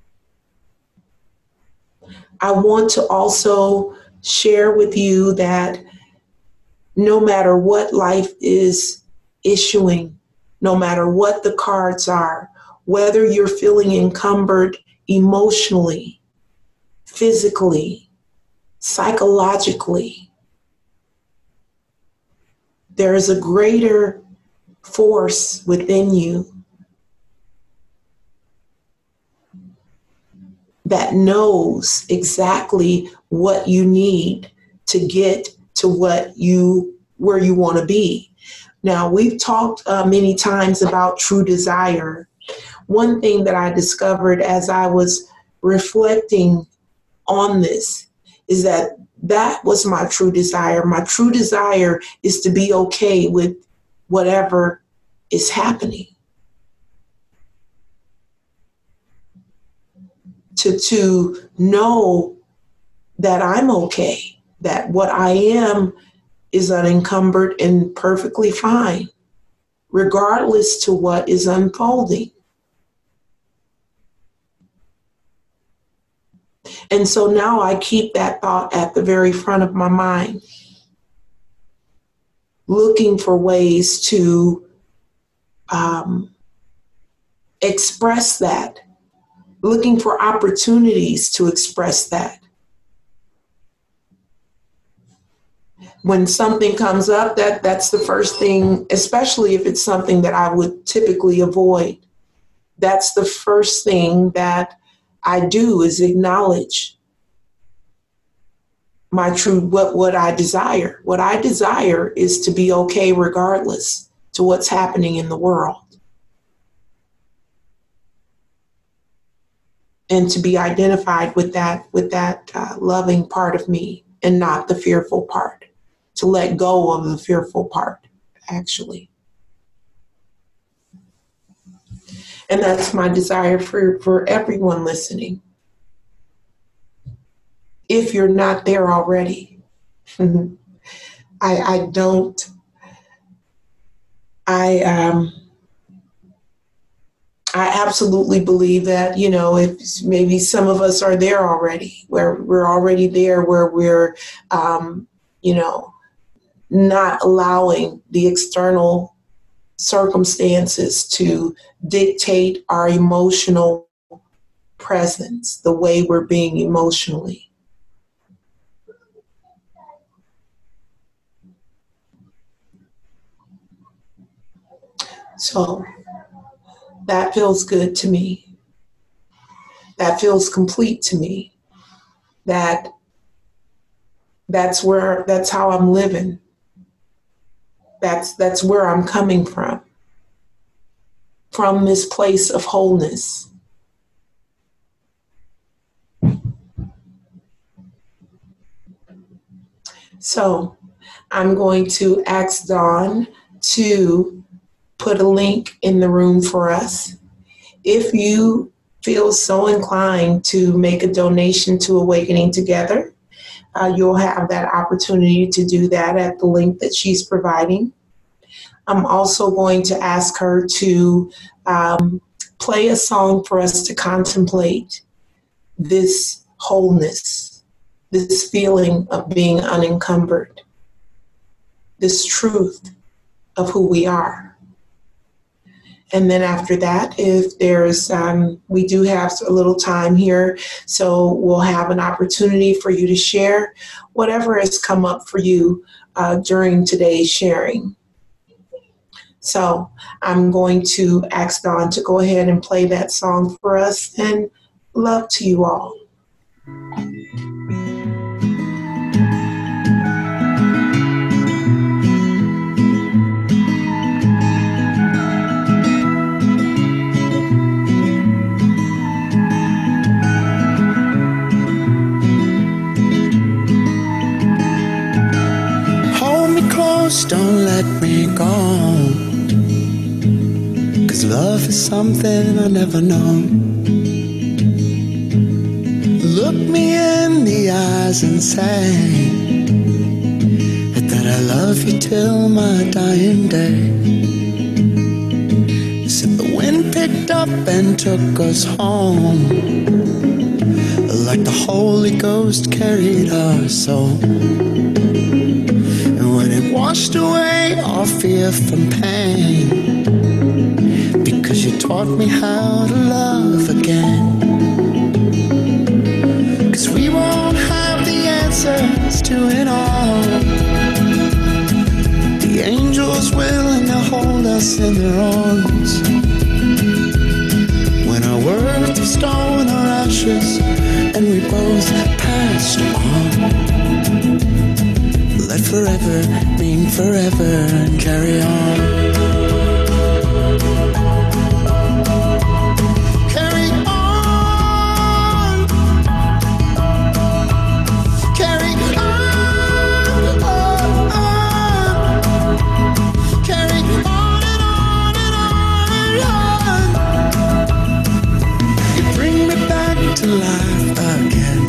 I want to also share with you that no matter what life is issuing, no matter what the cards are, whether you're feeling encumbered emotionally, physically, psychologically, there is a greater force within you that knows exactly what you need to get to what you, where you want to be. Now, we've talked uh, many times about true desire. One thing that I discovered as I was reflecting on this is that that was my true desire. My true desire is to be okay with whatever is happening. To, to know that I'm okay, that what I am is unencumbered and perfectly fine, regardless to what is unfolding. And so now I keep that thought at the very front of my mind, looking for ways to um, express that, looking for opportunities to express that. When something comes up, that, that's the first thing, especially if it's something that I would typically avoid. That's the first thing that I do is acknowledge my true, what, what I desire. What I desire is to be okay regardless to what's happening in the world. And to be identified with that, with that uh, loving part of me and not the fearful part. To let go of the fearful part, actually. And that's my desire for, for everyone listening. If you're not there already, I, I don't, I, um, I absolutely believe that, you know, if maybe some of us are there already, where we're already there, where we're, um, you know, not allowing the external circumstances to dictate our emotional presence, the way we're being emotionally. So that feels good to me. That feels complete to me. That that's where, that's how I'm living. That's that's where I'm coming from. From this place of wholeness. So I'm going to ask Dawn to put a link in the room for us. If you feel so inclined to make a donation to Awakening Together, uh, you'll have that opportunity to do that at the link that she's providing. I'm also going to ask her to um, play a song for us to contemplate this wholeness, this feeling of being unencumbered, this truth of who we are. And then after that, if there's, um, we do have a little time here, so we'll have an opportunity for you to share whatever has come up for you uh, during today's sharing. So I'm going to ask Dawn to go ahead and play that song for us, and Love to you all. Don't let me go, 'cause love is something I never know. Look me in the eyes and say that I love you till my dying day. Said the wind picked up and took us home, like the Holy Ghost carried our soul. When it washed away all fear from pain, because you taught me how to love again. 'Cause we won't have the answers to it all. The angels will, and they'll hold us in their arms. When our words of stone are ashes, and we both passed on. Let forever mean forever and carry on. Carry on. Carry on. Oh, on. Carry on and on and on and on. You bring me back to life again.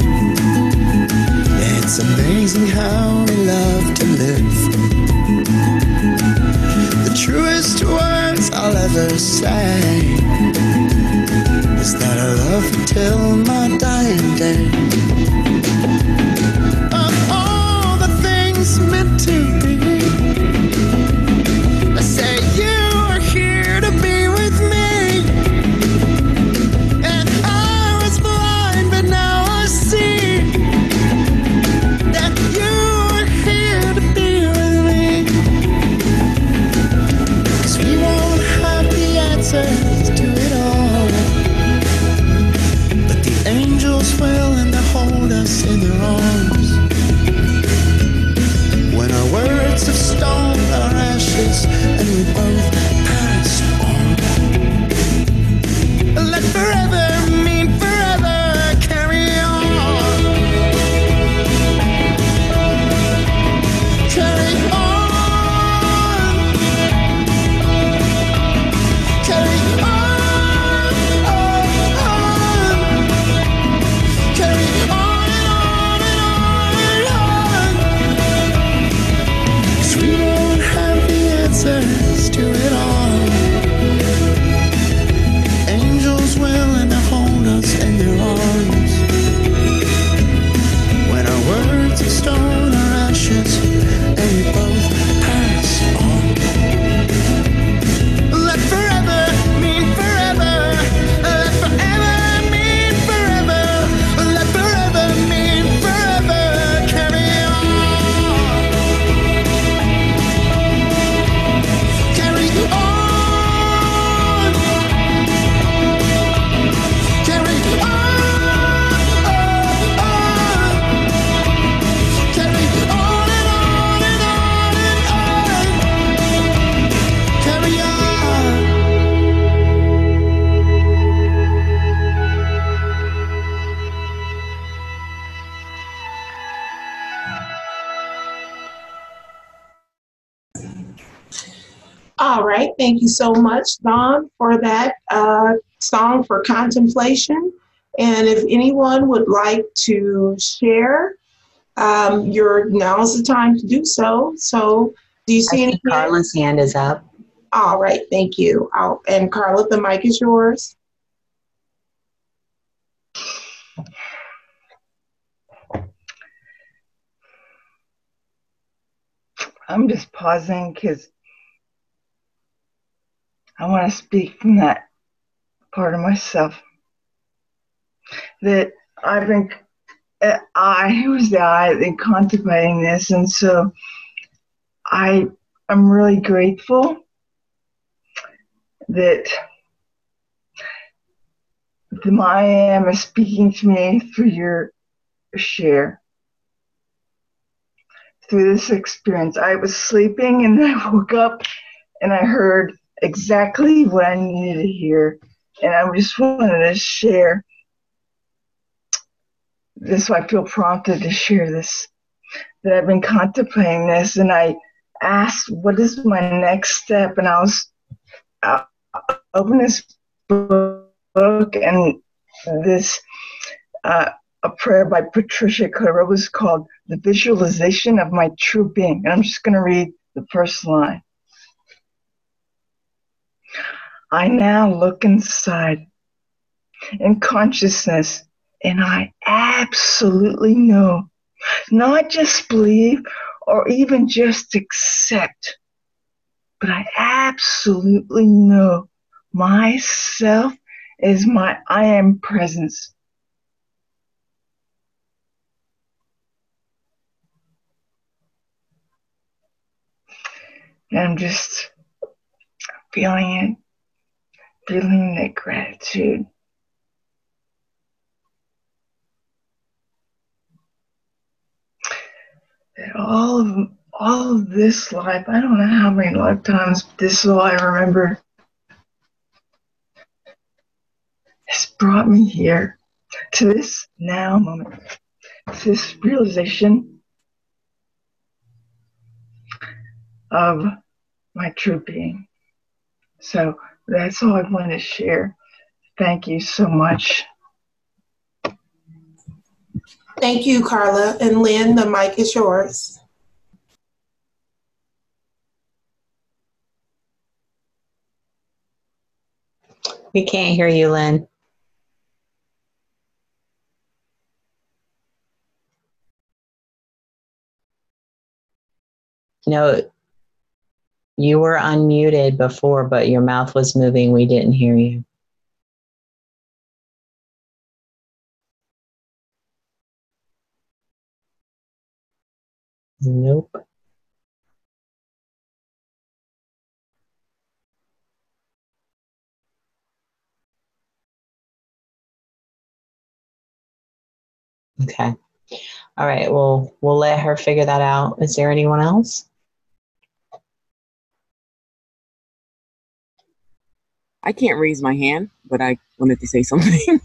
It's amazing how we love to live. The truest words I'll ever say is that I love you till my dying day. Of all the things meant to be, I say you are here to be with me. And I was blind, but now I see. To it all, but the angels will, and they hold us in their arms. When our words of stone are ashes, and we both pass on. Let forever mean forever, carry on. Carry on. To it all. Angels will, and they hold us in their arms. When our words of stone are ashes, and we both pass on. Let forever mean forever. Let forever mean forever. Let forever mean forever. Carry on. All right, thank you so much, Dawn, for that uh, song for contemplation. And if anyone would like to share, um, your now's the time to do so. So, do you see any? Carla's hand is up. All right, thank you. I'll, and Carla, the mic is yours. I'm just pausing because I want to speak from that part of myself that I've been, I was the I in contemplating this, and so I am really grateful that the I am is speaking to me through your share, through this experience. I was sleeping and I woke up and I heard exactly what I needed to hear. And I just wanted to share this. So I feel prompted to share this, that I've been contemplating this, and I asked, what is my next step? And I was uh, open this book, and this uh, a prayer by Patricia Cotero was called The Visualization of My True Being. And I'm just going to read the first line. I now look inside in consciousness, and I absolutely know, not just believe or even just accept, but I absolutely know myself is my I am presence. And I'm just feeling it, feeling that gratitude. That all of all of this life, I don't know how many lifetimes, this is all I remember, has brought me here to this now moment, to this realization of my true being. So that's all I want to share. Thank you so much. Thank you, Carla. And Lynn, the mic is yours. We can't hear you, Lynn. No, you were unmuted before, but your mouth was moving. We didn't hear you. Nope. Okay. All right. Well, we'll let her figure that out. Is there anyone else? I can't raise my hand, but I wanted to say something.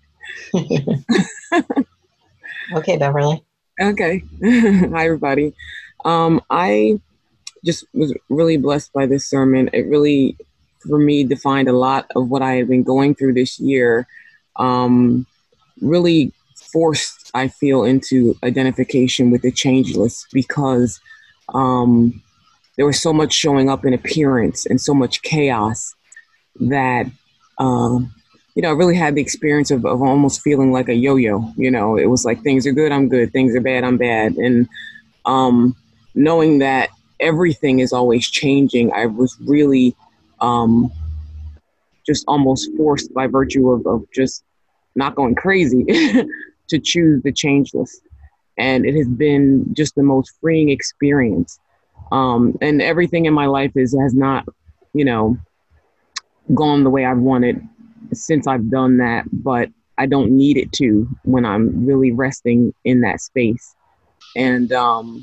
Okay, Beverly. Okay. Hi, everybody. Um, I just was really blessed by this sermon. It really, for me, defined a lot of what I had been going through this year. Um, really forced, I feel, into identification with the changeless, because um, there was so much showing up in appearance and so much chaos that, um, you know, I really had the experience of, of almost feeling like a yo-yo. You know, it was like, things are good, I'm good. Things are bad, I'm bad. And um, knowing that everything is always changing, I was really um, just almost forced by virtue of, of just not going crazy to choose the changeless. And it has been just the most freeing experience. Um, and everything in my life is has not, you know, gone the way I've wanted since I've done that, but I don't need it to when I'm really resting in that space. And um,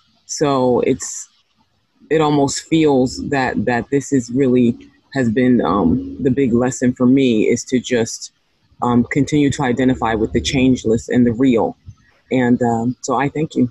so it's, it almost feels that, that this is really has been um, the big lesson for me, is to just um, continue to identify with the changeless and the real. And um, so I thank you.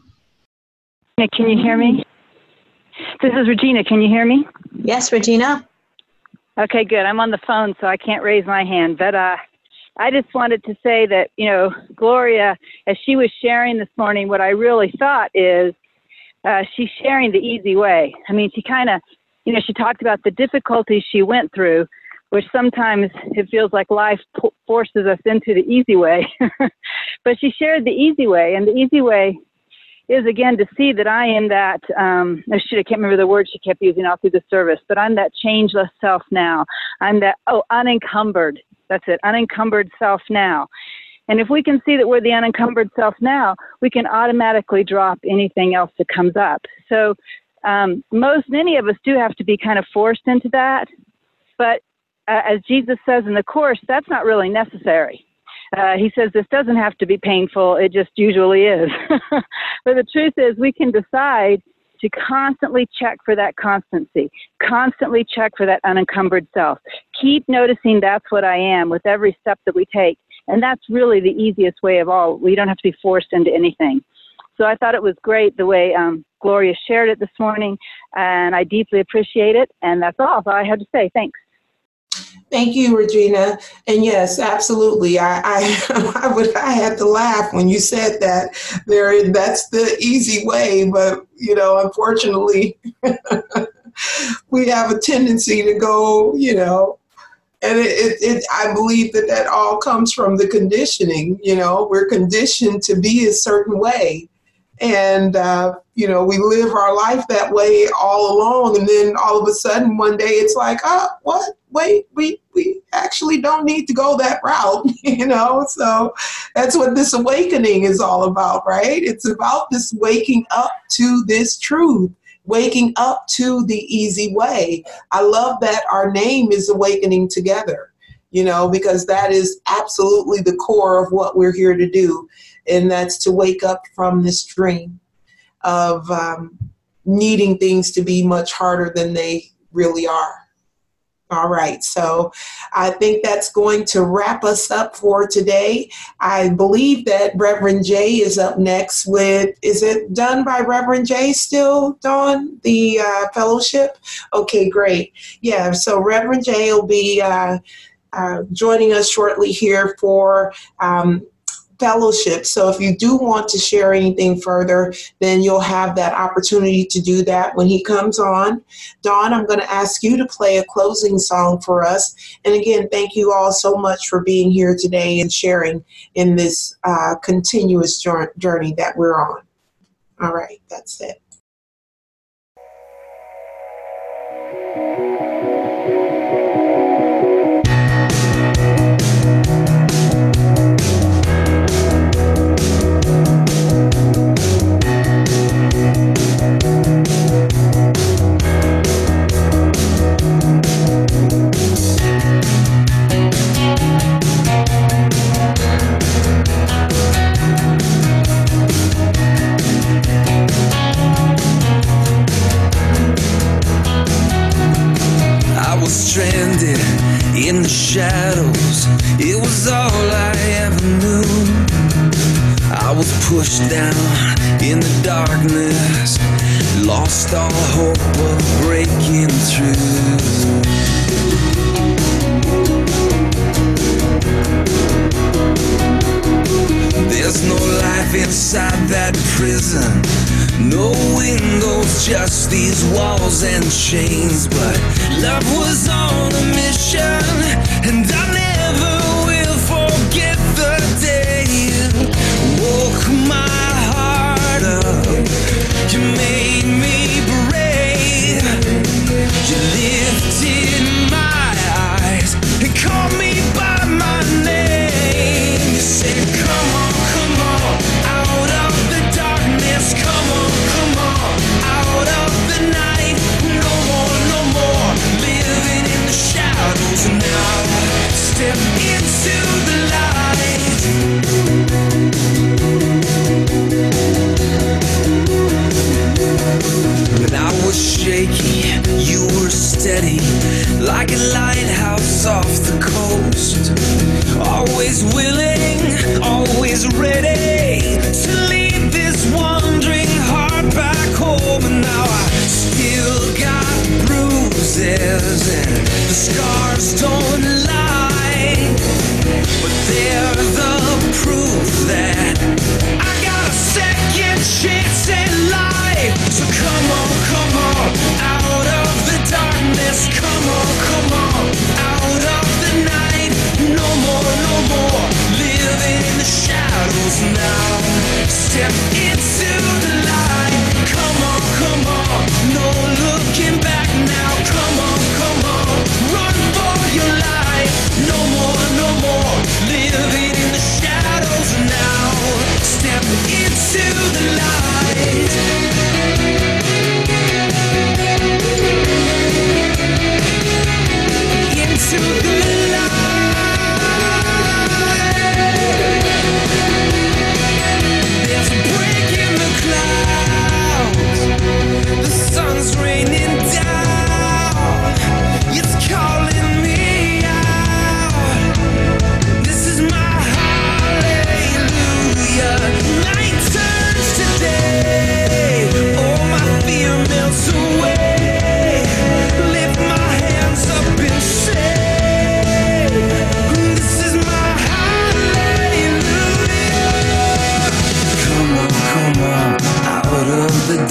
Can you hear me? This is Regina. Can you hear me? Yes, Regina. Okay, good. I'm on the phone, so I can't raise my hand. But uh, I just wanted to say that, you know, Gloria, as she was sharing this morning, what I really thought is uh, she's sharing the easy way. I mean, she kind of, you know, she talked about the difficulties she went through, which sometimes it feels like life p- forces us into the easy way. But she shared the easy way, and the easy way is, again, to see that I am that, um, oh, shoot, I can't remember the word she kept using all through the service, but I'm that changeless self now. I'm that, oh, unencumbered. That's it, unencumbered self now. And if we can see that we're the unencumbered self now, we can automatically drop anything else that comes up. So um, most, many of us do have to be kind of forced into that. But uh, as Jesus says in the Course, that's not really necessary. Uh, he says this doesn't have to be painful. It just usually is. But the truth is we can decide to constantly check for that constancy, constantly check for that unencumbered self. Keep noticing that's what I am with every step that we take. And that's really the easiest way of all. We don't have to be forced into anything. So I thought it was great the way um, Gloria shared it this morning, and I deeply appreciate it. And that's all, that's all I had to say. Thanks. Thank you, Regina. And yes, absolutely. I, I, I would, I had to laugh when you said that. There, that's the easy way, but you know, unfortunately, we have a tendency to go, you know, and it, it, it, I believe that that all comes from the conditioning. You know, we're conditioned to be a certain way, and uh, you know, we live our life that way all along, and then all of a sudden, one day, it's like, oh, what? Wait, we we actually don't need to go that route, you know? So that's what this awakening is all about, right? It's about this waking up to this truth, waking up to the easy way. I love that our name is Awakening Together, you know, because that is absolutely the core of what we're here to do, and that's to wake up from this dream of um, needing things to be much harder than they really are. All right, so I think that's going to wrap us up for today. I believe that Reverend Jay is up next with, is it done by Reverend Jay still, Dawn, the uh, fellowship? Okay, great. Yeah, so Reverend Jay will be uh, uh, joining us shortly here for um, fellowship. So if you do want to share anything further, then you'll have that opportunity to do that when he comes on. Dawn, I'm going to ask you to play a closing song for us. And again, thank you all so much for being here today and sharing in this uh, continuous journey that we're on. All right, that's it. Stranded in the shadows, it was all I ever knew. I was pushed down in the darkness, lost all hope of breaking through. There's no life inside that prison, no windows, just these walls and chains. But love was on a mission, and I never will forget the day you woke my heart up. You made me brave. You lifted my eyes and called me by my name. You said, come on, come on, out of the darkness, come on, come on, out of the night. No more, no more, living in the shadows now. Step into the light. When I was shaky, you were steady, like a lighthouse off the coast. Always willing, always ready to lead this wandering heart back home. And now I still got bruises, and the scars don't lie, but they're the proof that I got a second chance at life. So come on, come on, out of the darkness, come on, come on, out of the night. No more, no more, living in the shadows now. Step into the light. Come on, come on, no looking back now. Come on, come on, run for your life. No more, no more, living in the shadows now. Step into the light. Into the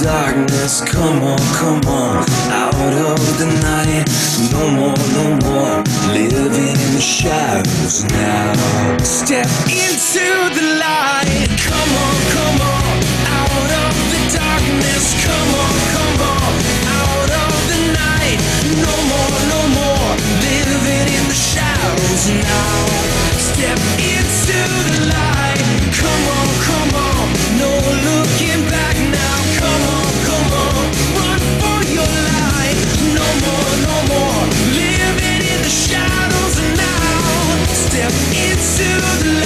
darkness. Come on, come on, out of the night. No more, no more, living in the shadows now. Step into the light. Come on, come on, out of the darkness. Come on, come on, out of the night. No more, no more, living in the shadows now. Step into the light. Come on, come on, no looking back now. Come on, come on, run for your life. No more, no more, living in the shadows now. Step into the light.